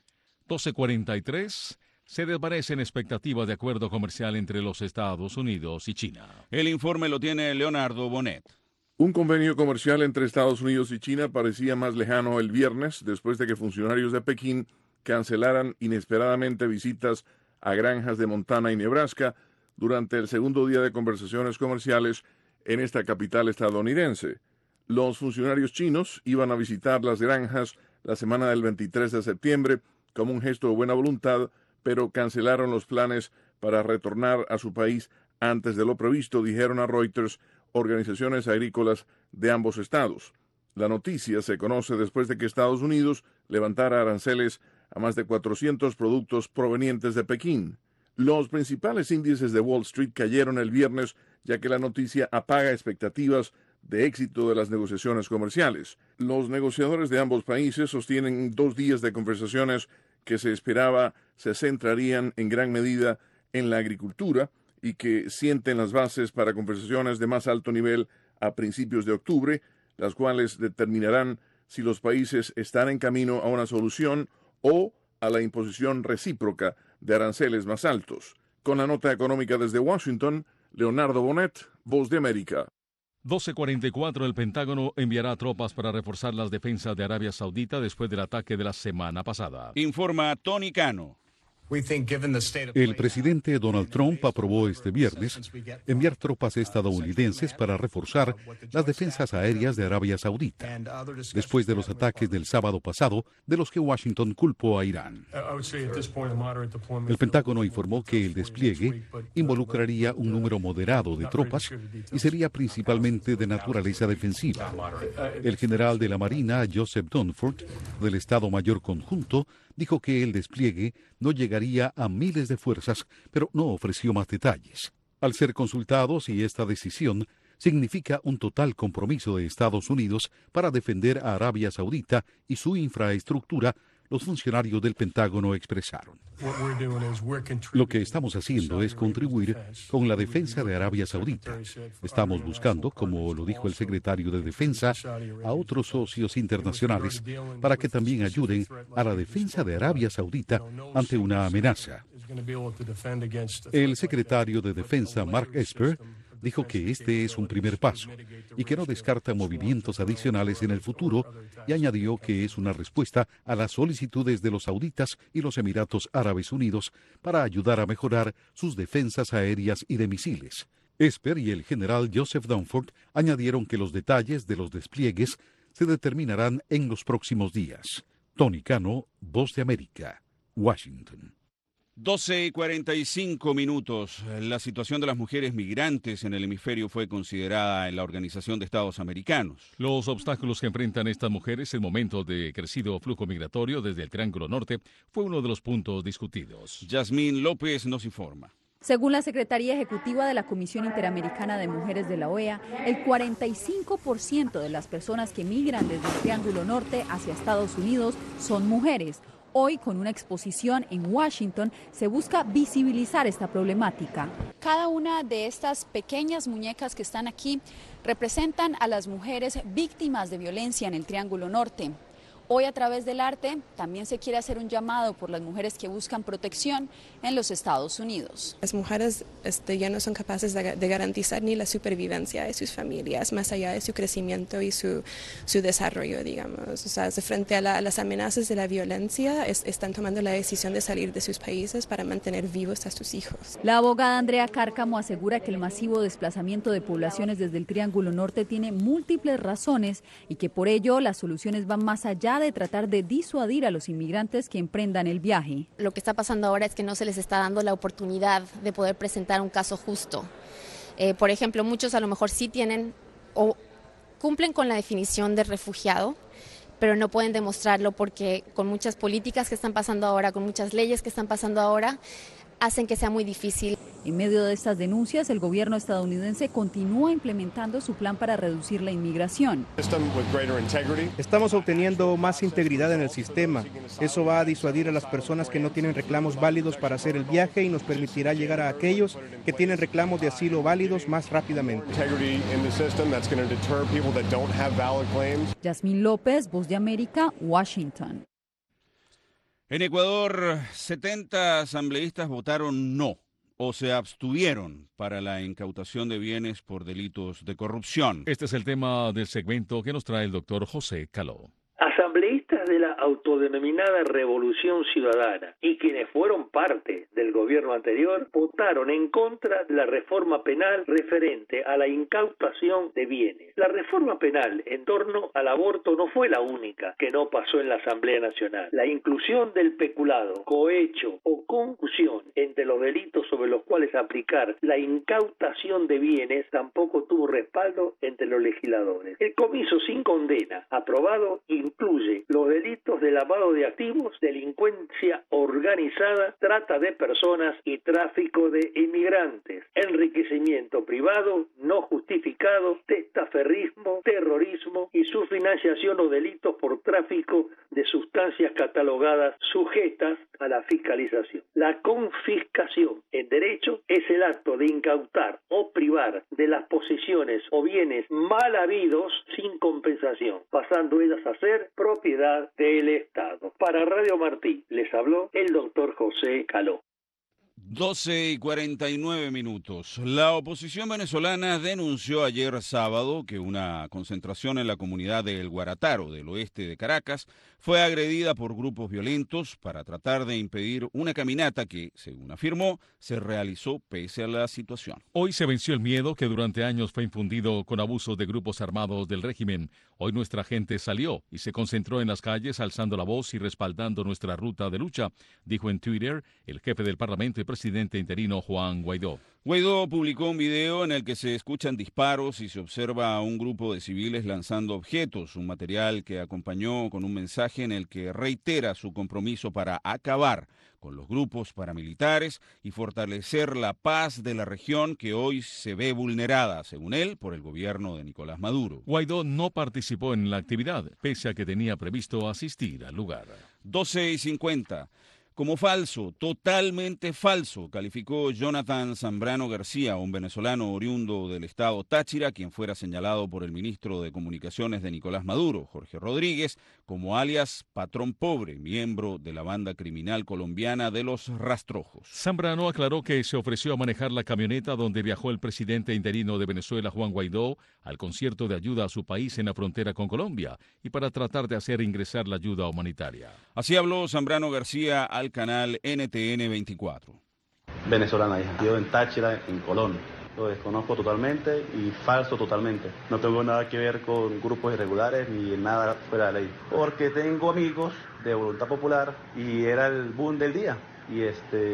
12:43. Se desvanece en expectativa de acuerdo comercial entre los Estados Unidos y China. El informe lo tiene Leonardo Bonet. Un convenio comercial entre Estados Unidos y China parecía más lejano el viernes después de que funcionarios de Pekín cancelaran inesperadamente visitas a granjas de Montana y Nebraska durante el segundo día de conversaciones comerciales en esta capital estadounidense. Los funcionarios chinos iban a visitar las granjas la semana del 23 de septiembre como un gesto de buena voluntad, pero cancelaron los planes para retornar a su país antes de lo previsto, dijeron a Reuters organizaciones agrícolas de ambos estados. La noticia se conoce después de que Estados Unidos levantara aranceles a más de 400 productos provenientes de Pekín. Los principales índices de Wall Street cayeron el viernes, ya que la noticia apaga expectativas de éxito de las negociaciones comerciales. Los negociadores de ambos países sostienen 2 días de conversaciones que se esperaba se centrarían en gran medida en la agricultura y que sienten las bases para conversaciones de más alto nivel a principios de octubre, las cuales determinarán si los países están en camino a una solución o a la imposición recíproca de aranceles más altos. Con la nota económica desde Washington, Leonardo Bonet, Voz de América. 12:44, el Pentágono enviará tropas para reforzar las defensas de Arabia Saudita después del ataque de la semana pasada. Informa Tony Cano. El presidente Donald Trump aprobó este viernes enviar tropas estadounidenses para reforzar las defensas aéreas de Arabia Saudita, después de los ataques del sábado pasado, de los que Washington culpó a Irán. El Pentágono informó que el despliegue involucraría un número moderado de tropas y sería principalmente de naturaleza defensiva. El general de la Marina, Joseph Dunford, del Estado Mayor Conjunto, dijo que el despliegue no llegaría a miles de fuerzas, pero no ofreció más detalles. Al ser consultados si esta decisión significa un total compromiso de Estados Unidos para defender a Arabia Saudita y su infraestructura, los funcionarios del Pentágono expresaron: lo que estamos haciendo es contribuir con la defensa de Arabia Saudita. Estamos buscando, como lo dijo el secretario de Defensa, a otros socios internacionales para que también ayuden a la defensa de Arabia Saudita ante una amenaza. El secretario de Defensa, Mark Esper, dijo que este es un primer paso y que no descarta movimientos adicionales en el futuro, y añadió que es una respuesta a las solicitudes de los sauditas y los Emiratos Árabes Unidos para ayudar a mejorar sus defensas aéreas y de misiles. Esper y el general Joseph Dunford añadieron que los detalles de los despliegues se determinarán en los próximos días. Tony Cano, Voz de América, Washington. 12:45. La situación de las mujeres migrantes en el hemisferio fue considerada en la Organización de Estados Americanos. Los obstáculos que enfrentan estas mujeres en momentos de crecido flujo migratorio desde el Triángulo Norte fue uno de los puntos discutidos. Yasmín López nos informa. Según la Secretaría Ejecutiva de la Comisión Interamericana de Mujeres de la OEA, el 45% de las personas que migran desde el Triángulo Norte hacia Estados Unidos son mujeres. Hoy, con una exposición en Washington, se busca visibilizar esta problemática. Cada una de estas pequeñas muñecas que están aquí representan a las mujeres víctimas de violencia en el Triángulo Norte. Hoy, a través del arte, también se quiere hacer un llamado por las mujeres que buscan protección en los Estados Unidos. Las mujeres ya no son capaces de garantizar ni la supervivencia de sus familias, más allá de su crecimiento y su desarrollo, digamos. O sea, frente a las amenazas de la violencia, están tomando la decisión de salir de sus países para mantener vivos a sus hijos. La abogada Andrea Cárcamo asegura que el masivo desplazamiento de poblaciones desde el Triángulo Norte tiene múltiples razones y que por ello las soluciones van más allá de tratar de disuadir a los inmigrantes que emprendan el viaje. Lo que está pasando ahora es que no se les está dando la oportunidad de poder presentar un caso justo. Por ejemplo, muchos a lo mejor sí tienen o cumplen con la definición de refugiado, pero no pueden demostrarlo porque con muchas políticas que están pasando ahora, con muchas leyes que están pasando ahora, hacen que sea muy difícil. En medio de estas denuncias, el gobierno estadounidense continúa implementando su plan para reducir la inmigración. Estamos obteniendo más integridad en el sistema. Eso va a disuadir a las personas que no tienen reclamos válidos para hacer el viaje y nos permitirá llegar a aquellos que tienen reclamos de asilo válidos más rápidamente. Yasmín López, Voz de América, Washington. En Ecuador, 70 asambleístas votaron no o se abstuvieron para la incautación de bienes por delitos de corrupción. Este es el tema del segmento que nos trae el doctor José Caló. Asambleístas de la autodenominada Revolución Ciudadana y quienes fueron parte del gobierno anterior votaron en contra de la reforma penal referente a la incautación de bienes. La reforma penal en torno al aborto no fue la única que no pasó en la Asamblea Nacional. La inclusión del peculado, cohecho o concusión entre los delitos sobre los cuales aplicar la incautación de bienes tampoco tuvo respaldo entre los legisladores. El comiso sin condena aprobado incluye los delitos de lavado de activos, delincuencia organizada, trata de personas y tráfico de inmigrantes, enriquecimiento privado no justificado, testaferrismo, terrorismo y su financiación o delitos por tráfico de sustancias catalogadas sujetas a la fiscalización. La confiscación en derecho es el acto de incautar o privar de las posesiones o bienes mal habidos sin compensación, pasando ellas a ser propiedad del Estado. Para Radio Martí les habló el doctor José Caló. 12:49. La oposición venezolana denunció ayer sábado que una concentración en la comunidad de El Guarataro, del oeste de Caracas, fue agredida por grupos violentos para tratar de impedir una caminata que, según afirmó, se realizó pese a la situación. Hoy se venció el miedo que durante años fue infundido con abusos de grupos armados del régimen. Hoy nuestra gente salió y se concentró en las calles alzando la voz y respaldando nuestra ruta de lucha, dijo en Twitter el jefe del Parlamento y presidente interino Juan Guaidó. Guaidó publicó un video en el que se escuchan disparos y se observa a un grupo de civiles lanzando objetos, un material que acompañó con un mensaje en el que reitera su compromiso para acabar con los grupos paramilitares y fortalecer la paz de la región que hoy se ve vulnerada, según él, por el gobierno de Nicolás Maduro. Guaidó no participó en la actividad, pese a que tenía previsto asistir al lugar. 12:50. Como falso, totalmente falso, calificó Jonathan Zambrano García, un venezolano oriundo del estado Táchira, quien fuera señalado por el ministro de Comunicaciones de Nicolás Maduro, Jorge Rodríguez, como alias Patrón Pobre, miembro de la banda criminal colombiana de los Rastrojos. Zambrano aclaró que se ofreció a manejar la camioneta donde viajó el presidente interino de Venezuela, Juan Guaidó, al concierto de ayuda a su país en la frontera con Colombia y para tratar de hacer ingresar la ayuda humanitaria. Así habló Zambrano García al canal NTN 24. Venezolana, yo en Táchira, en Colón. Lo desconozco totalmente y falso totalmente. No tengo nada que ver con grupos irregulares ni nada fuera de ley. Porque tengo amigos de Voluntad Popular y era el boom del día. Y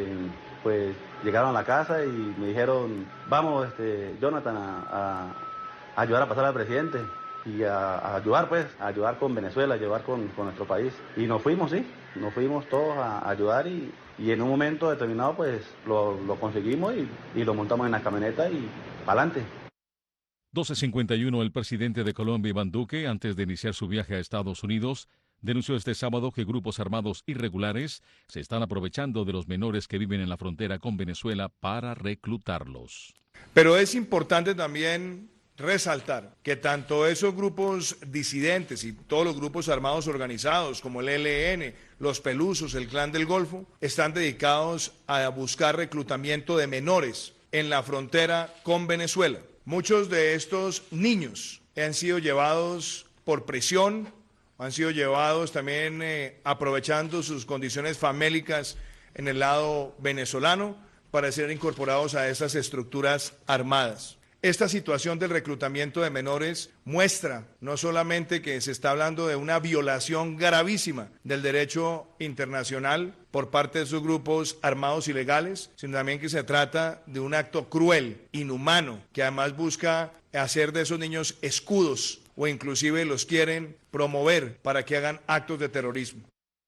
pues llegaron a la casa y me dijeron, vamos Jonathan a ayudar a pasar al presidente. Y a ayudar con Venezuela, a ayudar con nuestro país. Y nos fuimos, sí, nos fuimos todos a ayudar y en un momento determinado pues lo conseguimos y lo montamos en la camioneta y para adelante. 12:51. El presidente de Colombia, Iván Duque, antes de iniciar su viaje a Estados Unidos, denunció este sábado que grupos armados irregulares se están aprovechando de los menores que viven en la frontera con Venezuela para reclutarlos. Pero es importante también resaltar que tanto esos grupos disidentes y todos los grupos armados organizados como el ELN, los Pelusos, el Clan del Golfo, están dedicados a buscar reclutamiento de menores en la frontera con Venezuela. Muchos de estos niños han sido llevados por presión, han sido llevados también aprovechando sus condiciones famélicas en el lado venezolano para ser incorporados a estas estructuras armadas. Esta situación del reclutamiento de menores muestra no solamente que se está hablando de una violación gravísima del derecho internacional por parte de esos grupos armados ilegales, sino también que se trata de un acto cruel, inhumano, que además busca hacer de esos niños escudos o inclusive los quieren promover para que hagan actos de terrorismo.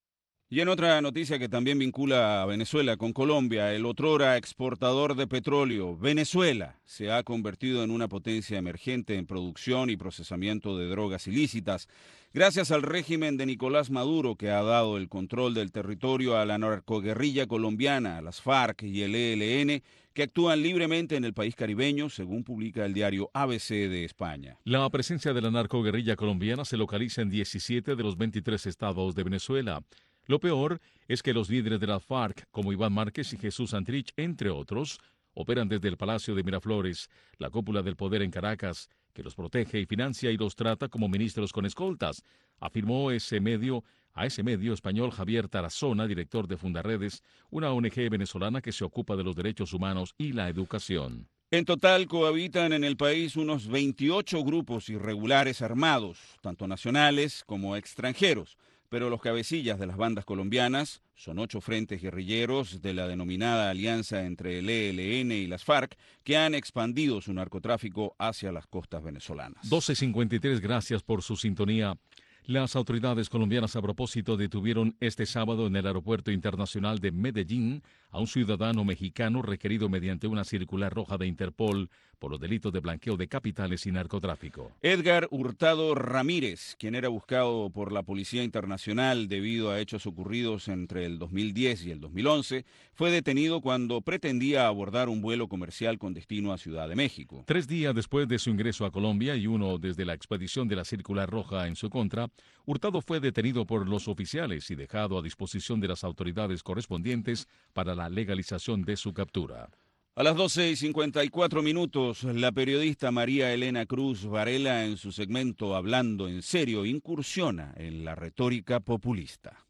Y en otra noticia que también vincula a Venezuela con Colombia, el otrora exportador de petróleo, Venezuela, se ha convertido en una potencia emergente en producción y procesamiento de drogas ilícitas, gracias al régimen de Nicolás Maduro, que ha dado el control del territorio a la narcoguerrilla colombiana, a las FARC y el ELN, que actúan libremente en el país caribeño, según publica el diario ABC de España. La presencia de la narcoguerrilla colombiana se localiza en 17 de los 23 estados de Venezuela. Lo peor es que los líderes de la FARC, como Iván Márquez y Jesús Santrich, entre otros, operan desde el Palacio de Miraflores, la cúpula del poder en Caracas, que los protege y financia y los trata como ministros con escoltas, afirmó a ese medio español Javier Tarazona, director de Fundaredes, una ONG venezolana que se ocupa de los derechos humanos y la educación. En total cohabitan en el país unos 28 grupos irregulares armados, tanto nacionales como extranjeros. Pero los cabecillas de las bandas colombianas son 8 frentes guerrilleros de la denominada alianza entre el ELN y las FARC que han expandido su narcotráfico hacia las costas venezolanas. 12:53, gracias por su sintonía. Las autoridades colombianas a propósito detuvieron este sábado en el aeropuerto internacional de Medellín a un ciudadano mexicano requerido mediante una circular roja de Interpol por los delitos de blanqueo de capitales y narcotráfico. Edgar Hurtado Ramírez, quien era buscado por la Policía Internacional debido a hechos ocurridos entre el 2010 y el 2011, fue detenido cuando pretendía abordar un vuelo comercial con destino a Ciudad de México. 3 días después de su ingreso a Colombia y uno desde la expedición de la circular roja en su contra, Hurtado fue detenido por los oficiales y dejado a disposición de las autoridades correspondientes para la legalización de su captura. A las 12:54, la periodista María Elena Cruz Varela, en su segmento Hablando en Serio, incursiona en la retórica populista.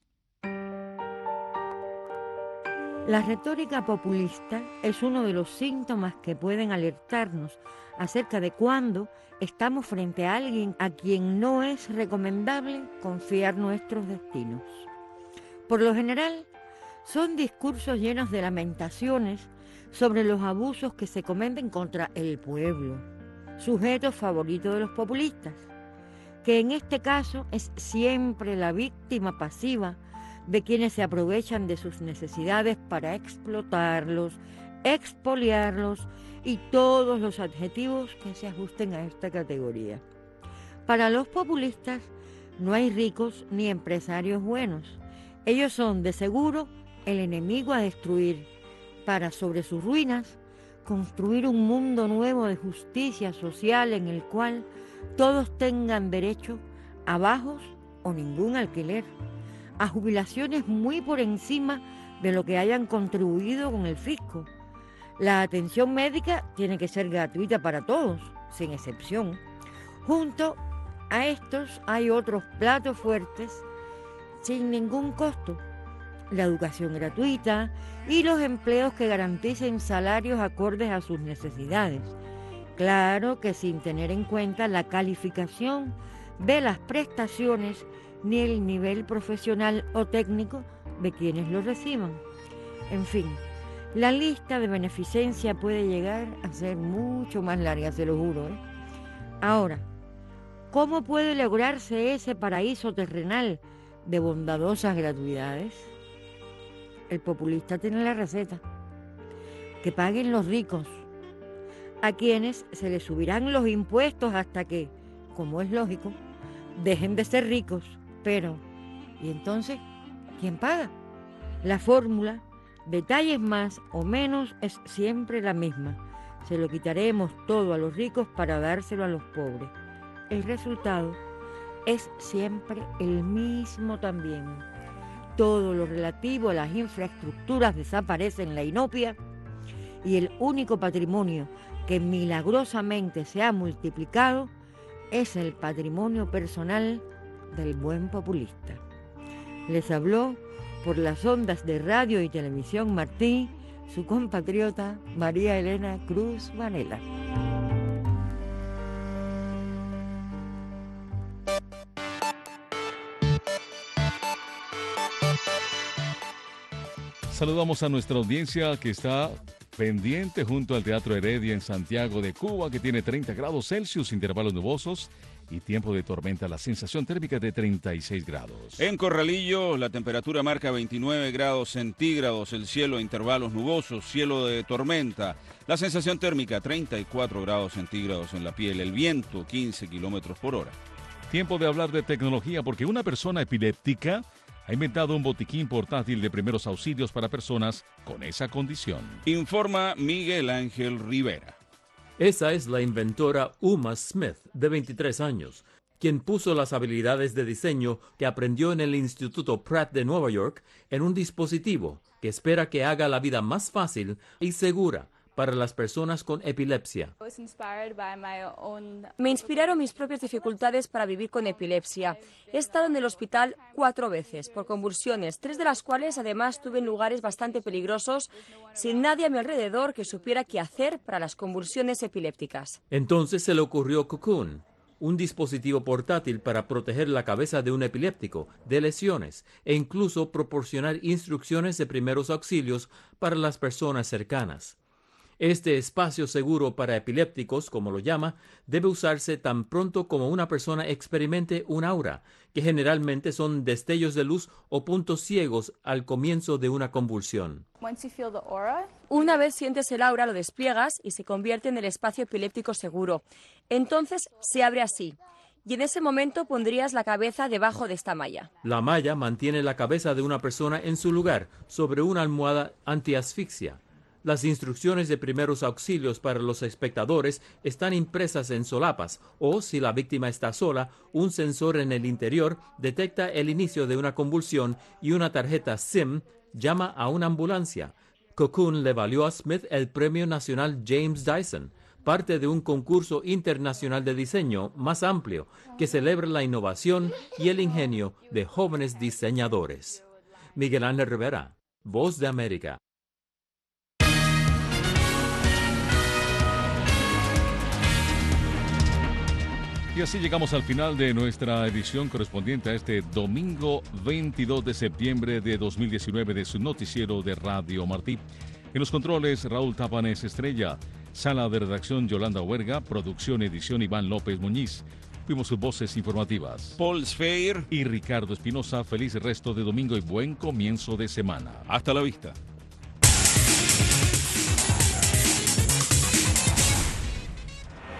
La retórica populista es uno de los síntomas que pueden alertarnos acerca de cuándo estamos frente a alguien a quien no es recomendable confiar nuestros destinos. Por lo general, son discursos llenos de lamentaciones sobre los abusos que se cometen contra el pueblo, sujeto favorito de los populistas, que en este caso es siempre la víctima pasiva de quienes se aprovechan de sus necesidades para explotarlos, expoliarlos y todos los adjetivos que se ajusten a esta categoría. Para los populistas no hay ricos ni empresarios buenos. Ellos son, de seguro, el enemigo a destruir, para sobre sus ruinas construir un mundo nuevo de justicia social en el cual todos tengan derecho a bajos o ningún alquiler, a jubilaciones muy por encima de lo que hayan contribuido con el fisco. La atención médica tiene que ser gratuita para todos, sin excepción. Junto a estos hay otros platos fuertes sin ningún costo: la educación gratuita y los empleos que garanticen salarios acordes a sus necesidades. Claro que sin tener en cuenta la calificación de las prestaciones ni el nivel profesional o técnico de quienes lo reciban. En fin, la lista de beneficencia puede llegar a ser mucho más larga, se lo juro, ¿eh? Ahora, ¿cómo puede lograrse ese paraíso terrenal de bondadosas gratuidades? El populista tiene la receta: que paguen los ricos, a quienes se les subirán los impuestos hasta que, como es lógico, dejen de ser ricos. Pero, ¿y entonces quién paga? La fórmula, detalles más o menos, es siempre la misma. Se lo quitaremos todo a los ricos para dárselo a los pobres. El resultado es siempre el mismo también. Todo lo relativo a las infraestructuras desaparece en la inopia y el único patrimonio que milagrosamente se ha multiplicado es el patrimonio personal del buen populista. Les habló por las ondas de radio y televisión Martí, su compatriota María Elena Cruz Varela. Saludamos a nuestra audiencia que está pendiente junto al Teatro Heredia en Santiago de Cuba, que tiene 30 grados Celsius, intervalos nubosos y tiempo de tormenta. La sensación térmica de 36 grados. En Corralillo, la temperatura marca 29 grados centígrados, el cielo a intervalos nubosos, cielo de tormenta. La sensación térmica 34 grados centígrados en La Piel, el viento 15 kilómetros por hora. Tiempo de hablar de tecnología, porque una persona epiléptica ha inventado un botiquín portátil de primeros auxilios para personas con esa condición. Informa Miguel Ángel Rivera. Esa es la inventora Uma Smith, de 23 años, quien puso las habilidades de diseño que aprendió en el Instituto Pratt de Nueva York en un dispositivo que espera que haga la vida más fácil y segura para las personas con epilepsia. Me inspiraron mis propias dificultades para vivir con epilepsia. He estado en el hospital 4 veces por convulsiones, 3 de las cuales además tuve en lugares bastante peligrosos, sin nadie a mi alrededor que supiera qué hacer para las convulsiones epilépticas. Entonces se le ocurrió Cocoon, un dispositivo portátil para proteger la cabeza de un epiléptico de lesiones e incluso proporcionar instrucciones de primeros auxilios para las personas cercanas. Este espacio seguro para epilépticos, como lo llama, debe usarse tan pronto como una persona experimente un aura, que generalmente son destellos de luz o puntos ciegos al comienzo de una convulsión. Una vez sientes el aura, lo despliegas y se convierte en el espacio epiléptico seguro. Entonces se abre así, y en ese momento pondrías la cabeza debajo de esta malla. La malla mantiene la cabeza de una persona en su lugar, sobre una almohada antiasfixia. Las instrucciones de primeros auxilios para los espectadores están impresas en solapas o, si la víctima está sola, un sensor en el interior detecta el inicio de una convulsión y una tarjeta SIM llama a una ambulancia. Cocoon le valió a Smith el Premio Nacional James Dyson, parte de un concurso internacional de diseño más amplio que celebra la innovación y el ingenio de jóvenes diseñadores. Miguel Ángel Rivera, Voz de América. Y así llegamos al final de nuestra edición correspondiente a este domingo 22 de septiembre de 2019 de su noticiero de Radio Martí. En los controles, Raúl Tapanes Estrella. Sala de redacción, Yolanda Huerga. Producción, edición, Iván López Muñiz. Fuimos sus voces informativas, Paul Sfeir y Ricardo Espinosa. Feliz resto de domingo y buen comienzo de semana. Hasta la vista.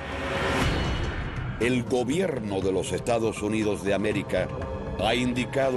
El gobierno de los Estados Unidos de América ha indicado